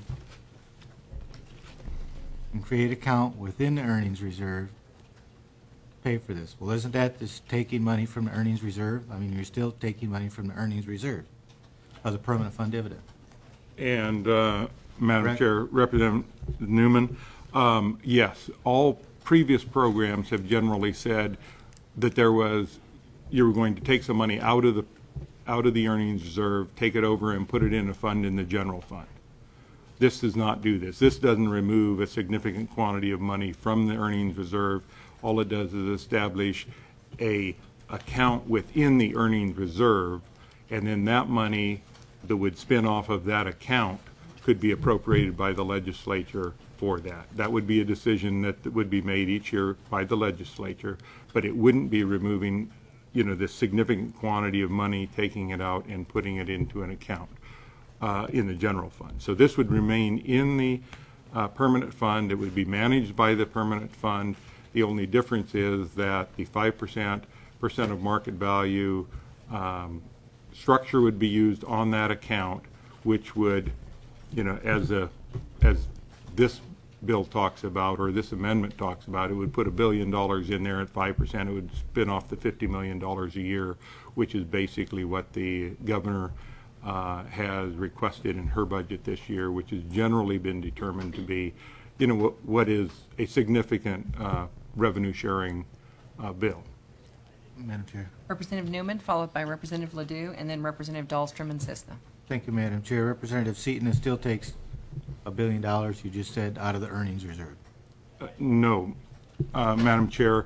and create an account within the earnings reserve to pay for this. Well, isn't that just taking money from the earnings reserve? I mean, you're still taking money from the earnings reserve as a permanent fund dividend. And uh, Madam Correct. Chair, Representative Newman, um, yes, all previous programs have generally said that there was, you were going to take some money out of the out of the earnings reserve, take it over and put it in a fund in the general fund. This does not do this. This doesn't remove a significant quantity of money from the earnings reserve. All it does is establish a account within the earnings reserve, and then that money that would spin off of that account could be appropriated by the legislature for that. That would be a decision that would be made each year by the legislature, but it wouldn't be removing, you know, this significant quantity of money, taking it out and putting it into an account uh, in the general fund. So this would remain in the uh, permanent fund. It would be managed by the permanent fund. The only difference is that the five percent percent of market value um, structure would be used on that account, which would, you know, as a as this bill talks about, or this amendment talks about, it would put a billion dollars in there at five percent. It would spin off the fifty million dollars a year, which is basically what the governor uh, has requested in her budget this year, which has generally been determined to be, you know, what, what is a significant uh, revenue sharing uh, bill. Madam Chair. Representative Newman, followed by Representative Ledoux, and then Representative Dahlstrom and Sista. Thank you, Madam Chair. Representative Seaton, it still takes a billion dollars, you just said, out of the earnings reserve. Uh, no, uh, Madam Chair.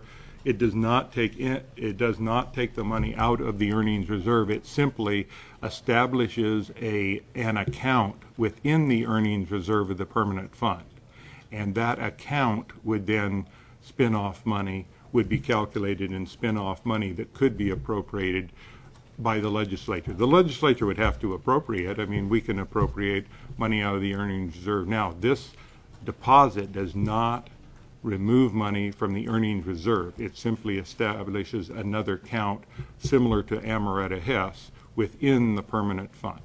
It does not take in, it does not take the money out of the earnings reserve. It simply establishes a an account within the earnings reserve of the permanent fund, and that account would then spin off money, would be calculated and spin off money that could be appropriated by the legislature. The legislature would have to appropriate. I mean, we can appropriate money out of the earnings reserve now. This deposit does not remove money from the earnings reserve. It simply establishes another count similar to Amaretta Hess within the permanent fund.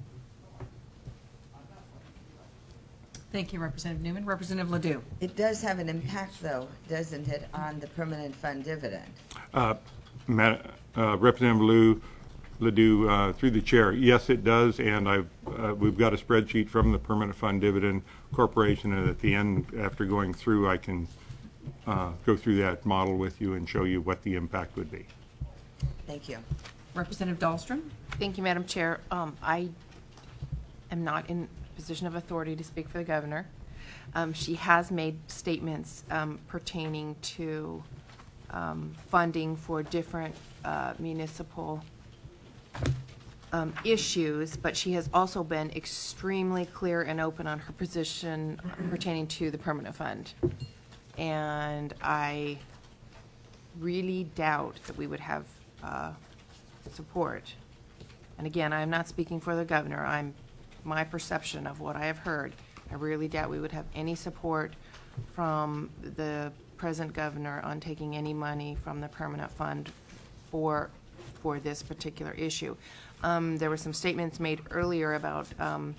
Thank you, Representative Newman. Representative Ledoux. It does have an impact, though, doesn't it, on the permanent fund dividend? Uh, Ma- uh, Representative Ledoux, Ledoux uh, through the chair, yes, it does, and I've uh, we've got a spreadsheet from the Permanent Fund Dividend Corporation, and at the end, after going through, I can uh, go through that model with you and show you what the impact would be. Thank you. Representative Dahlstrom. Thank you, Madam Chair. Um, I am not in position of authority to speak for the governor. Um, she has made statements um, pertaining to um, funding for different uh, municipal um, issues, but she has also been extremely clear and open on her position pertaining to the permanent fund. And I really doubt that we would have uh, support. And again, I am not speaking for the governor. I'm my perception of what I have heard. I really doubt we would have any support from the present governor on taking any money from the permanent fund for for this particular issue. Um, there were some statements made earlier about um,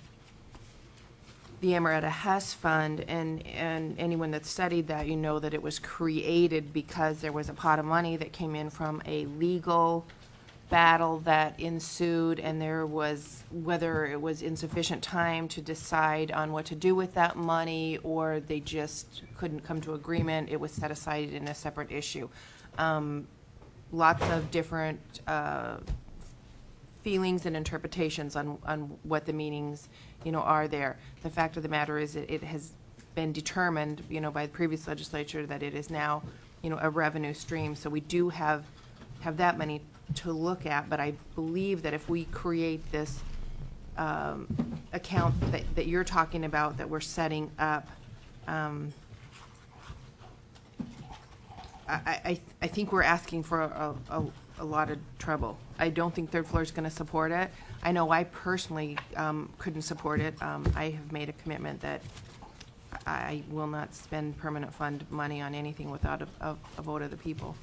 the Amaretta Hess Fund, and, and anyone that studied that, you know that it was created because there was a pot of money that came in from a legal battle that ensued, and there was, whether it was insufficient time to decide on what to do with that money, or they just couldn't come to agreement, it was set aside in a separate issue. Um, lots of different uh, feelings and interpretations on, on what the meanings, you know, are there. The fact of the matter is that it has been determined, you know, by the previous legislature that it is now, you know, a revenue stream. So we do have have that money to look at, but I believe that if we create this um, account that, that you're talking about, that we're setting up, um, I, I, I think we're asking for a, a, a lot of trouble. I don't think Third Floor is going to support it. I know I personally um, couldn't support it. Um, I have made a commitment that I will not spend permanent fund money on anything without a, a, a vote of the people.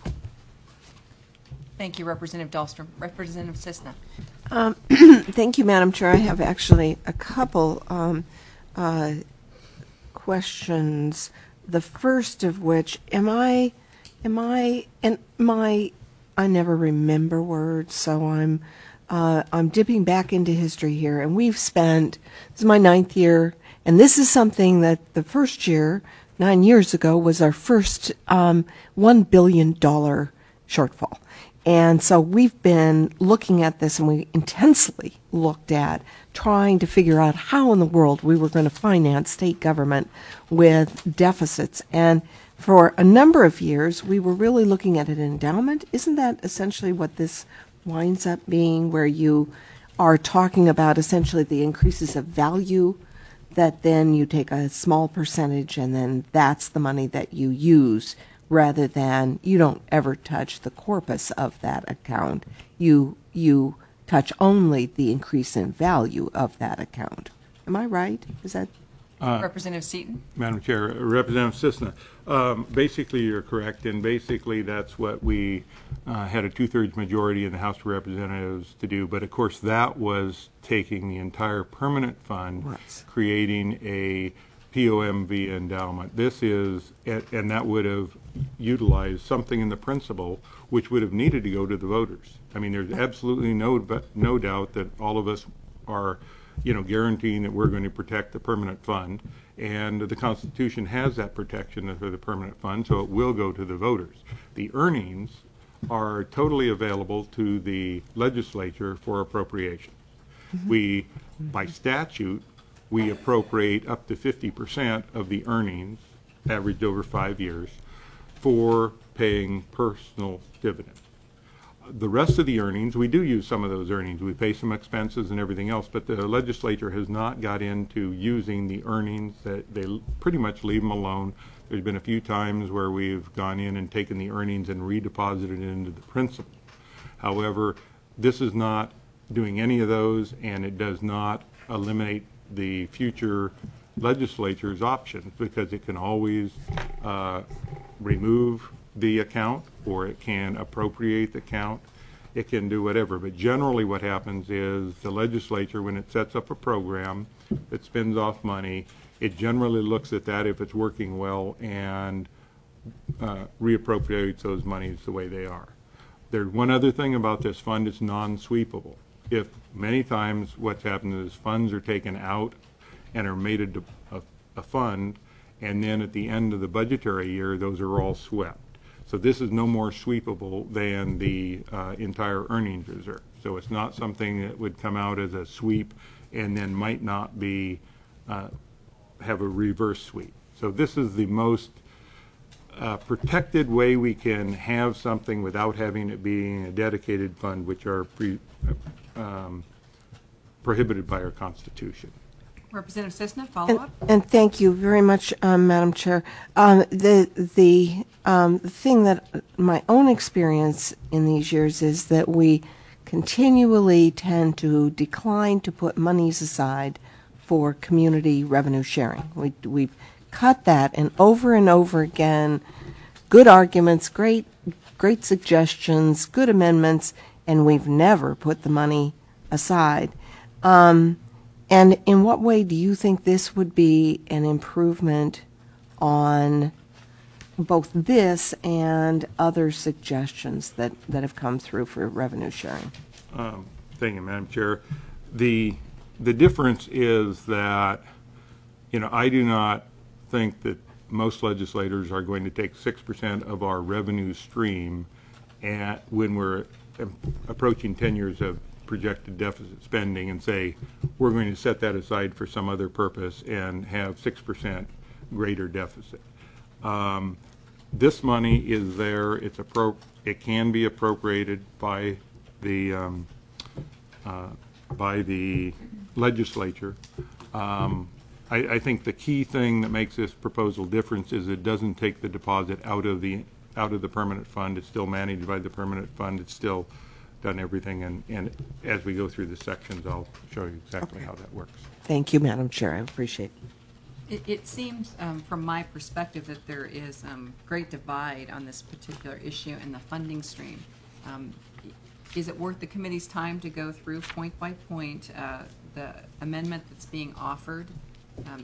Thank you, Representative Dahlstrom. Representative Cisna. Um, thank you, Madam Chair. I have actually a couple um, uh, questions. The first of which, am I, am I, and my, I never remember words, so I'm, uh, I'm dipping back into history here. And we've spent, this is my ninth year, and this is something that the first year, nine years ago, was our first um, one billion dollars shortfall. And so we've been looking at this, and we intensely looked at trying to figure out how in the world we were going to finance state government with deficits. And for a number of years, we were really looking at an endowment. Isn't that essentially what this winds up being, where you are talking about essentially the increases of value, that then you take a small percentage and then that's the money that you use, rather than you don't ever touch the corpus of that account. You you touch only the increase in value of that account. Am I right? Is that? Uh, Representative Seaton. Madam Chair, Representative Cisna, um, basically you're correct, and basically that's what we uh, had a two-thirds majority in the House of Representatives to do. But of course, that was taking the entire permanent fund, right, creating a P O M V endowment. This is, and that would have utilized something in the principle which would have needed to go to the voters. I mean, there's absolutely no no doubt that all of us are, you know, guaranteeing that we're going to protect the permanent fund, and the Constitution has that protection for the permanent fund, so it will go to the voters. The earnings are totally available to the legislature for appropriation. Mm-hmm. We, by statute, we appropriate up to fifty percent of the earnings, averaged over five years, for paying personal dividends. The rest of the earnings, we do use some of those earnings. We pay some expenses and everything else, but the legislature has not got into using the earnings. That they pretty much leave them alone. There's been a few times where we've gone in and taken the earnings and redeposited it into the principal. However, this is not doing any of those, and it does not eliminate the future legislature's options, because it can always uh, remove the account, or it can appropriate the account. It can do whatever. But generally what happens is the legislature, when it sets up a program that spends off money, it generally looks at that if it's working well and uh, reappropriates those monies the way they are. There's one other thing about this fund: it's non-sweepable. If many times what's happened is funds are taken out and are made a, a, a fund, and then at the end of the budgetary year, those are all swept. So this is no more sweepable than the uh, entire earnings reserve. So it's not something that would come out as a sweep and then might not be uh, have a reverse sweep. So this is the most uh, protected way we can have something without having it being a dedicated fund, which are pre, um, prohibited by our Constitution. Representative Cisna, follow up. And, and thank you very much, um, Madam Chair. Um, the the um, the thing that my own experience in these years is that we continually tend to decline to put monies aside for community revenue sharing. We we've cut that, and over and over again, good arguments, great great suggestions, good amendments, and we've never put the money aside. Um, And in what way do you think this would be an improvement on both this and other suggestions that, that have come through for revenue sharing? Um, thank you, Madam Chair. The, the difference is that, you know, I do not think that most legislators are going to take six percent of our revenue stream at, when we're approaching ten years of projected deficit spending, and say we're going to set that aside for some other purpose and have six percent greater deficit. Um, this money is there. It's appro it can be appropriated by the um, uh, by the legislature. Um, I, I think the key thing that makes this proposal different is it doesn't take the deposit out of the out of the permanent fund. It's still managed by the permanent fund. It's still done everything, and, and as we go through the sections, I'll show you exactly okay. how that works. Thank you, Madam Chair. I appreciate it. It, it seems, um, from my perspective, that there is um, great divide on this particular issue in the funding stream. Um, is it worth the committee's time to go through point by point uh, the amendment that's being offered? Um,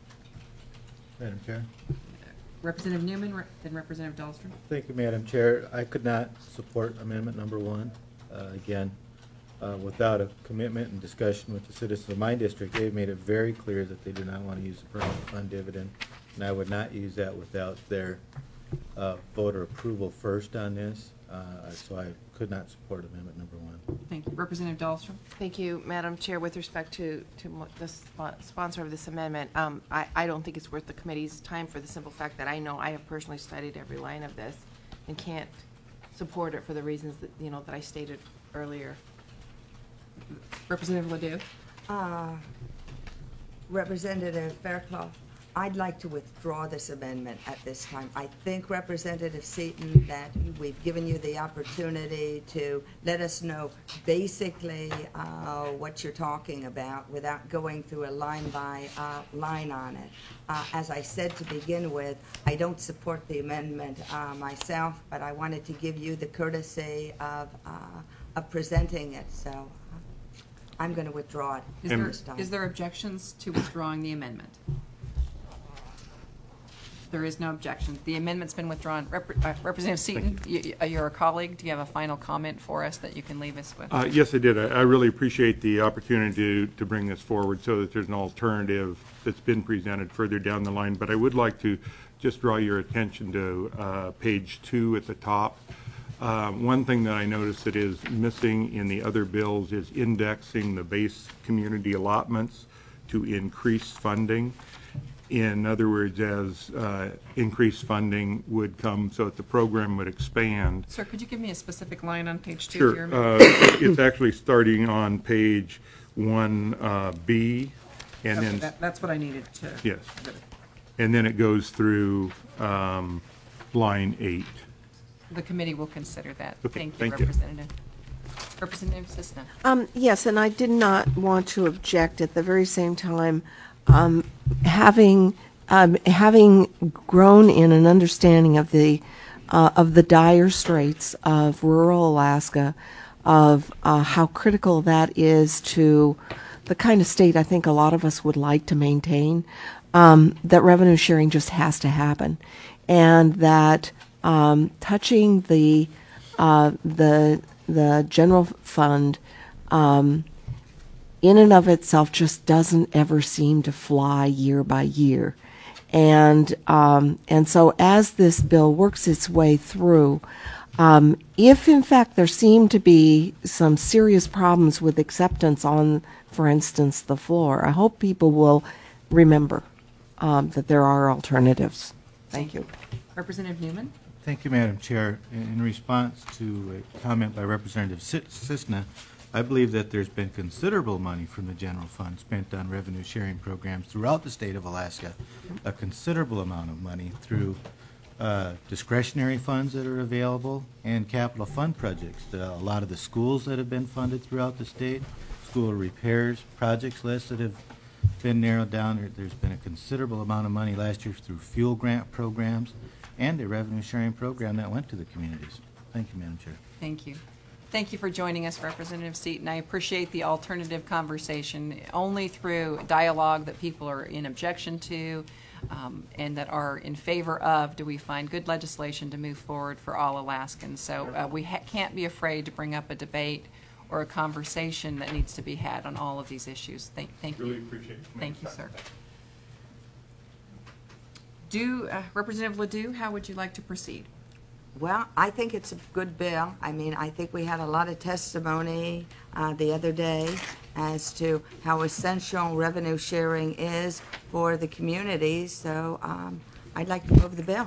Madam Chair. Representative Newman, then Representative Dahlstrom. Thank you, Madam Chair. I could not support amendment number one. Uh, again, uh, without a commitment and discussion with the citizens of my district, they've made it very clear that they do not want to use the permanent fund dividend, and I would not use that without their uh, voter approval first on this. Uh, so I could not support amendment number one. Thank you. Representative Dahlstrom. Thank you, Madam Chair. With respect to, to the sp sponsor of this amendment, um, I, I don't think it's worth the committee's time for the simple fact that I know I have personally studied every line of this and can't support it for the reasons that, you know, that I stated earlier. Representative Ledoux. Uh, Representative Fairclough, I'd like to withdraw this amendment at this time. I think, Representative Seaton, that we've given you the opportunity to let us know basically uh, what you're talking about without going through a line by uh, line on it. Uh, as I said to begin with, I don't support the amendment uh, myself, but I wanted to give you the courtesy of, uh, of presenting it. So uh, I'm going to withdraw it. Is there, this time. Is there objections to withdrawing the amendment? There is no objection. The amendment's been withdrawn. Rep uh, Representative Seaton, you, you're a colleague. Do you have a final comment for us that you can leave us with? Uh, yes, I did. I, I really appreciate the opportunity to, to bring this forward so that there's an alternative that's been presented further down the line. But I would like to just draw your attention to uh, page two at the top. Uh, one thing that I noticed that is missing in the other bills is indexing the base community allotments to increase funding. in other words, as uh, increased funding would come so that the program would expand. Sir, could you give me a specific line on page two? Sure. Here? Uh, it's actually starting on page one uh, B, and Okay, then that, that's what I needed to. yes, and then it goes through um, line eight. The committee will consider that. Okay, Thank you, thank you. Representative. Representative Cisna. Um, yes, and I did not want to object at the very same time, um, having um, having grown in an understanding of the uh, of the dire straits of rural Alaska, of uh, how critical that is to the kind of state I think a lot of us would like to maintain. Um, that revenue sharing just has to happen, and that um, touching the uh, the the general fund um, in and of itself just doesn't ever seem to fly year by year. And um, and so as this bill works its way through, um, if in fact there seem to be some serious problems with acceptance on, for instance, the floor, I hope people will remember um, that there are alternatives. Thank you. Representative Newman. Thank you, Madam Chair. In in response to a comment by Representative Cis- Cisna, I believe that there's been considerable money from the general fund spent on revenue sharing programs throughout the state of Alaska, a considerable amount of money through uh, discretionary funds that are available and capital fund projects. The, a lot of the schools that have been funded throughout the state, school repairs, projects lists that have been narrowed down. There, there's been a considerable amount of money last year through fuel grant programs and a revenue sharing program that went to the communities. Thank you, Madam Chair. Thank you. Thank you for joining us, Representative Seaton. I appreciate the alternative conversation. Only through dialogue that people are in objection to um, and that are in favor of do we find good legislation to move forward for all Alaskans. So uh, we ha- can't be afraid to bring up a debate or a conversation that needs to be had on all of these issues. Thank, thank Really you. appreciate it. Thank you, sir. Do uh, Representative Ledoux, how would you like to proceed? Well, I think it's a good bill. I mean, I think we had a lot of testimony uh, the other day as to how essential revenue sharing is for the communities. So um, I'd like to move the bill.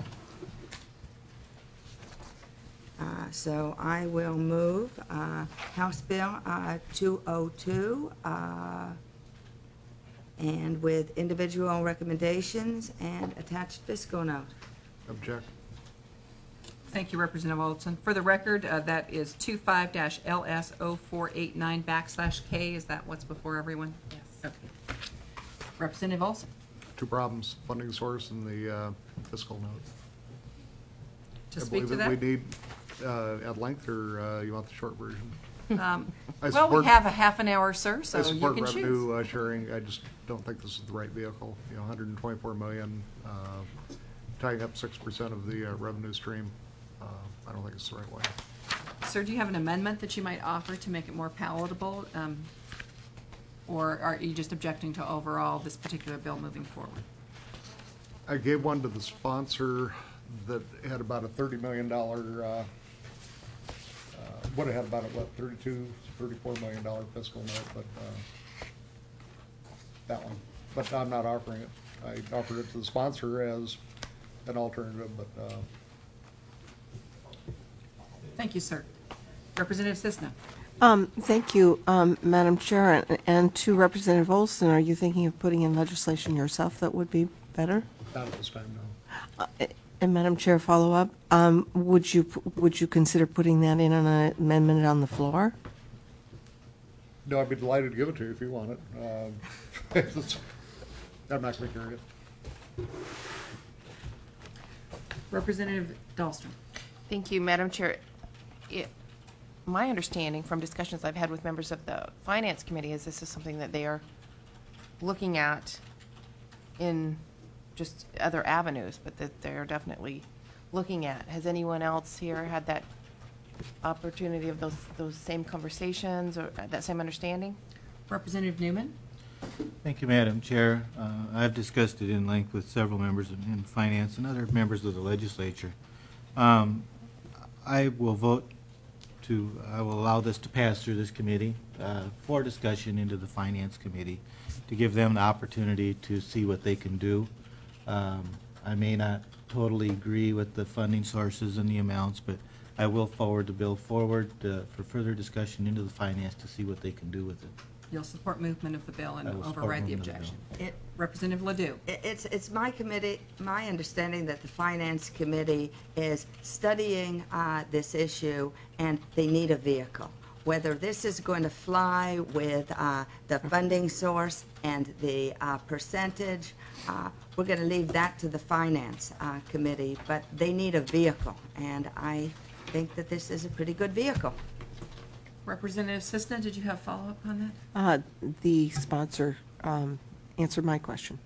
Uh, so I will move uh, House Bill uh, two oh two uh, and with individual recommendations and attached fiscal note. Object. Thank you, Representative Alderson. For the record, uh, that is twenty-five L S zero four eight nine backslash K. Is that what's before everyone? Yes. Okay. Representative Olson. Two problems, funding source and the uh, fiscal note. To I speak believe to that that? we need uh, at length, or uh, you want the short version? Um, I well, we support- have a half an hour, sir, so I you support can choose. revenue uh, sharing. I just don't think this is the right vehicle. You know, one hundred twenty-four million, uh, tying up six percent of the uh, revenue stream. Uh, I don't think it's the right way. Sir, do you have an amendment that you might offer to make it more palatable? Um, or are you just objecting to overall this particular bill moving forward? I gave one to the sponsor that had about a thirty million dollars, uh, uh, would have had about a, what, thirty-two, thirty-four million dollars fiscal note, but uh, that one. But I'm not offering it. I offered it to the sponsor as an alternative, but uh, Thank you, sir. Representative Cisna. Um, thank you, um, Madam Chair, and, and to Representative Olson, are you thinking of putting in legislation yourself that would be better? not at this time, no. Uh, and Madam Chair, follow up. Um, would you would you consider putting that in on an amendment on the floor? No, I'd be delighted to give it to you if you want it. Um, it's- I'm not going to carry it. Representative Dahlstrom. Thank you, Madam Chair. It, my understanding from discussions I've had with members of the Finance Committee is this is something that they are looking at in just other avenues, but that they're definitely looking at. Has anyone else here had that opportunity of those those same conversations or that same understanding? Representative Newman. Thank you, Madam Chair. Uh, I've discussed it in length with several members in, in Finance and other members of the legislature. Um, I will vote to, I will allow this to pass through this committee uh, for discussion into the Finance Committee to give them the opportunity to see what they can do Um, I may not totally agree with the funding sources and the amounts, but I will forward the bill forward uh, for further discussion into the finance to see what they can do with it. You'll support movement of the bill and I will support override the movement of the objection. bill. It, Representative Ledoux. It- It's, it's my committee, my understanding that the Finance Committee is studying uh, this issue, and they need a vehicle. Whether this is going to fly with uh, the funding source and the uh, percentage, uh, we're going to leave that to the Finance uh, Committee, but they need a vehicle, and I think that this is a pretty good vehicle. Representative Cisna, did you have follow-up on that? Uh, The sponsor um, answered my question.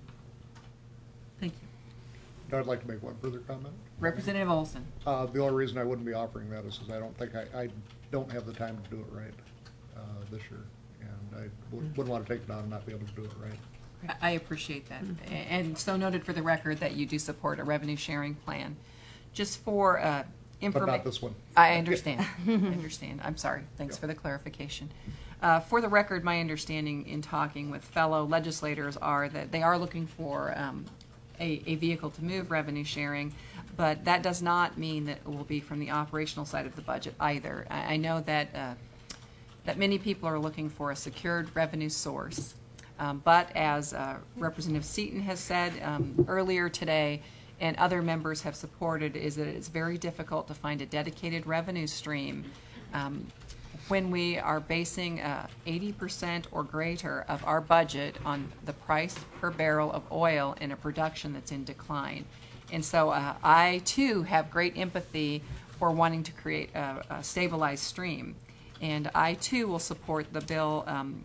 Thank you. I'd like to make one further comment. Representative Olson. Uh, the only reason I wouldn't be offering that is because I don't think I, I don't have the time to do it right uh, this year, and I would, wouldn't want to take it on and not be able to do it right. I I appreciate that. A- And so noted for the record that you do support a revenue sharing plan. Just for uh, information. But not this one. I understand. I understand. I'm sorry. Thanks for the clarification. Uh, For the record, my understanding in talking with fellow legislators are that they are looking for um, a, a vehicle to move revenue sharing, but that does not mean that it will be from the operational side of the budget either. I, I know that uh, that many people are looking for a secured revenue source. Um, but as uh, Representative Seaton has said um, earlier today, and other members have supported, is that it's very difficult to find a dedicated revenue stream um, when we are basing uh, eighty percent or greater of our budget on the price per barrel of oil in a production that's in decline. And so uh, I, too, have great empathy for wanting to create a, a stabilized stream. And I, too, will support the bill um,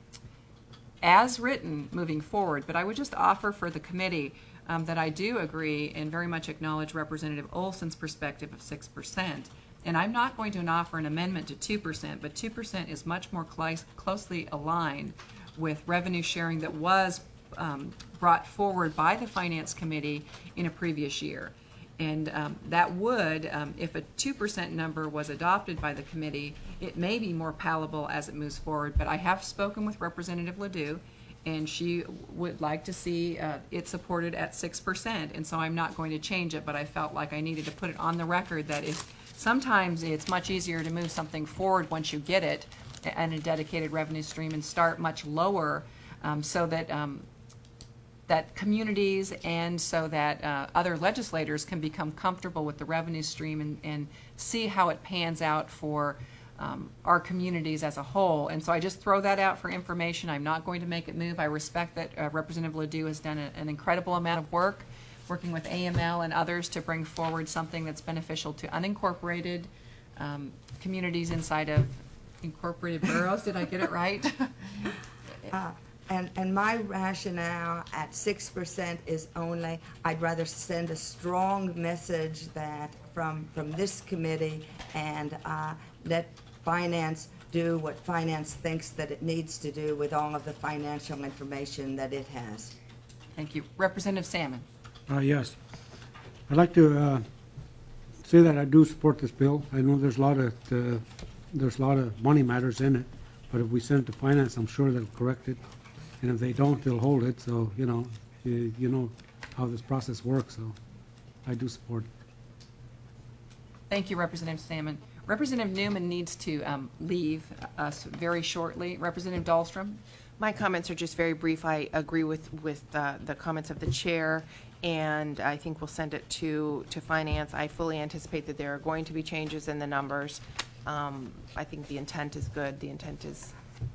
as written moving forward. But I would just offer for the committee um, that I do agree and very much acknowledge Representative Olson's perspective of six percent. And I'm not going to offer an amendment to two percent, but two percent is much more cli- closely aligned with revenue sharing that was um, brought forward by the Finance Committee in a previous year. And um, that would, um, if a two percent number was adopted by the committee, it may be more palatable as it moves forward. But I have spoken with Representative Ledoux, and she would like to see uh, it supported at six percent. And so I'm not going to change it, but I felt like I needed to put it on the record that if sometimes it's much easier to move something forward once you get it and a dedicated revenue stream and start much lower um, so that um, that communities and so that uh, other legislators can become comfortable with the revenue stream and, and see how it pans out for um, our communities as a whole. And so I just throw that out for information. I'm not going to make it move. I respect that uh, Representative Ledoux has done a, an incredible amount of work working with A M L and others to bring forward something that's beneficial to unincorporated um, communities inside of incorporated boroughs. Did I get it right? Uh, And, and my rationale at six percent is only, I'd rather send a strong message that from, from this committee and uh, let finance do what finance thinks that it needs to do with all of the financial information that it has. Thank you. Representative Salmon. Uh, yes. I'd like to uh, say that I do support this bill. I know there's a lot of, uh, there's a lot of money matters in it, but if we send it to finance, I'm sure they'll correct it. And if they don't, they'll hold it. So, you know, you, you know how this process works. So I do support it. Thank you, Representative Salmon. Representative Newman needs to um, leave us very shortly. Representative Dahlstrom. My comments are just very brief. I agree with, with uh, the comments of the chair, and I think we'll send it to, to finance. I fully anticipate that there are going to be changes in the numbers. Um, I think the intent is good. The intent is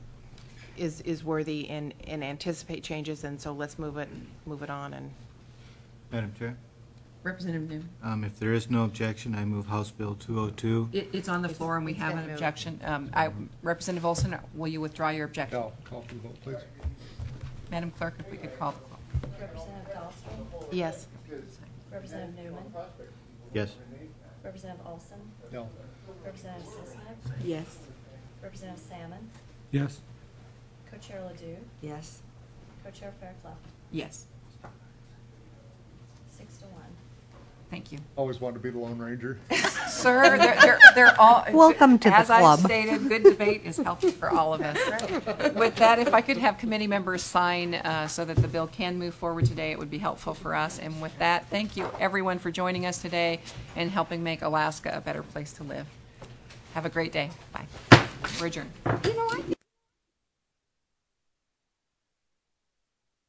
is is worthy and, and anticipate changes, and so let's move it move it on. And Madam Chair, Representative Newman. um, if there is no objection, I move House Bill two oh two. It, it's on the floor, and we have an objection. Um, I, Representative Olson, will you withdraw your objection? Call, call for the vote, please. Madam Clerk, if we could call the call. Representative Dahlstrom? yes. Representative Newman? Yes. Representative Olson? No. Representative Sisnick? Yes. Representative Salmon? Yes. Co-Chair Ledoux? Yes. Co-Chair Fairclough? Yes. Six to one. Thank you. Always wanted to be the Lone Ranger. Sir, they're, they're, they're all. Welcome to the as club. I've stated, good debate is healthy for all of us. With that, if I could have committee members sign uh, so that the bill can move forward today, it would be helpful for us. And with that, thank you everyone for joining us today and helping make Alaska a better place to live. Have a great day. Bye. We're adjourned. You know, I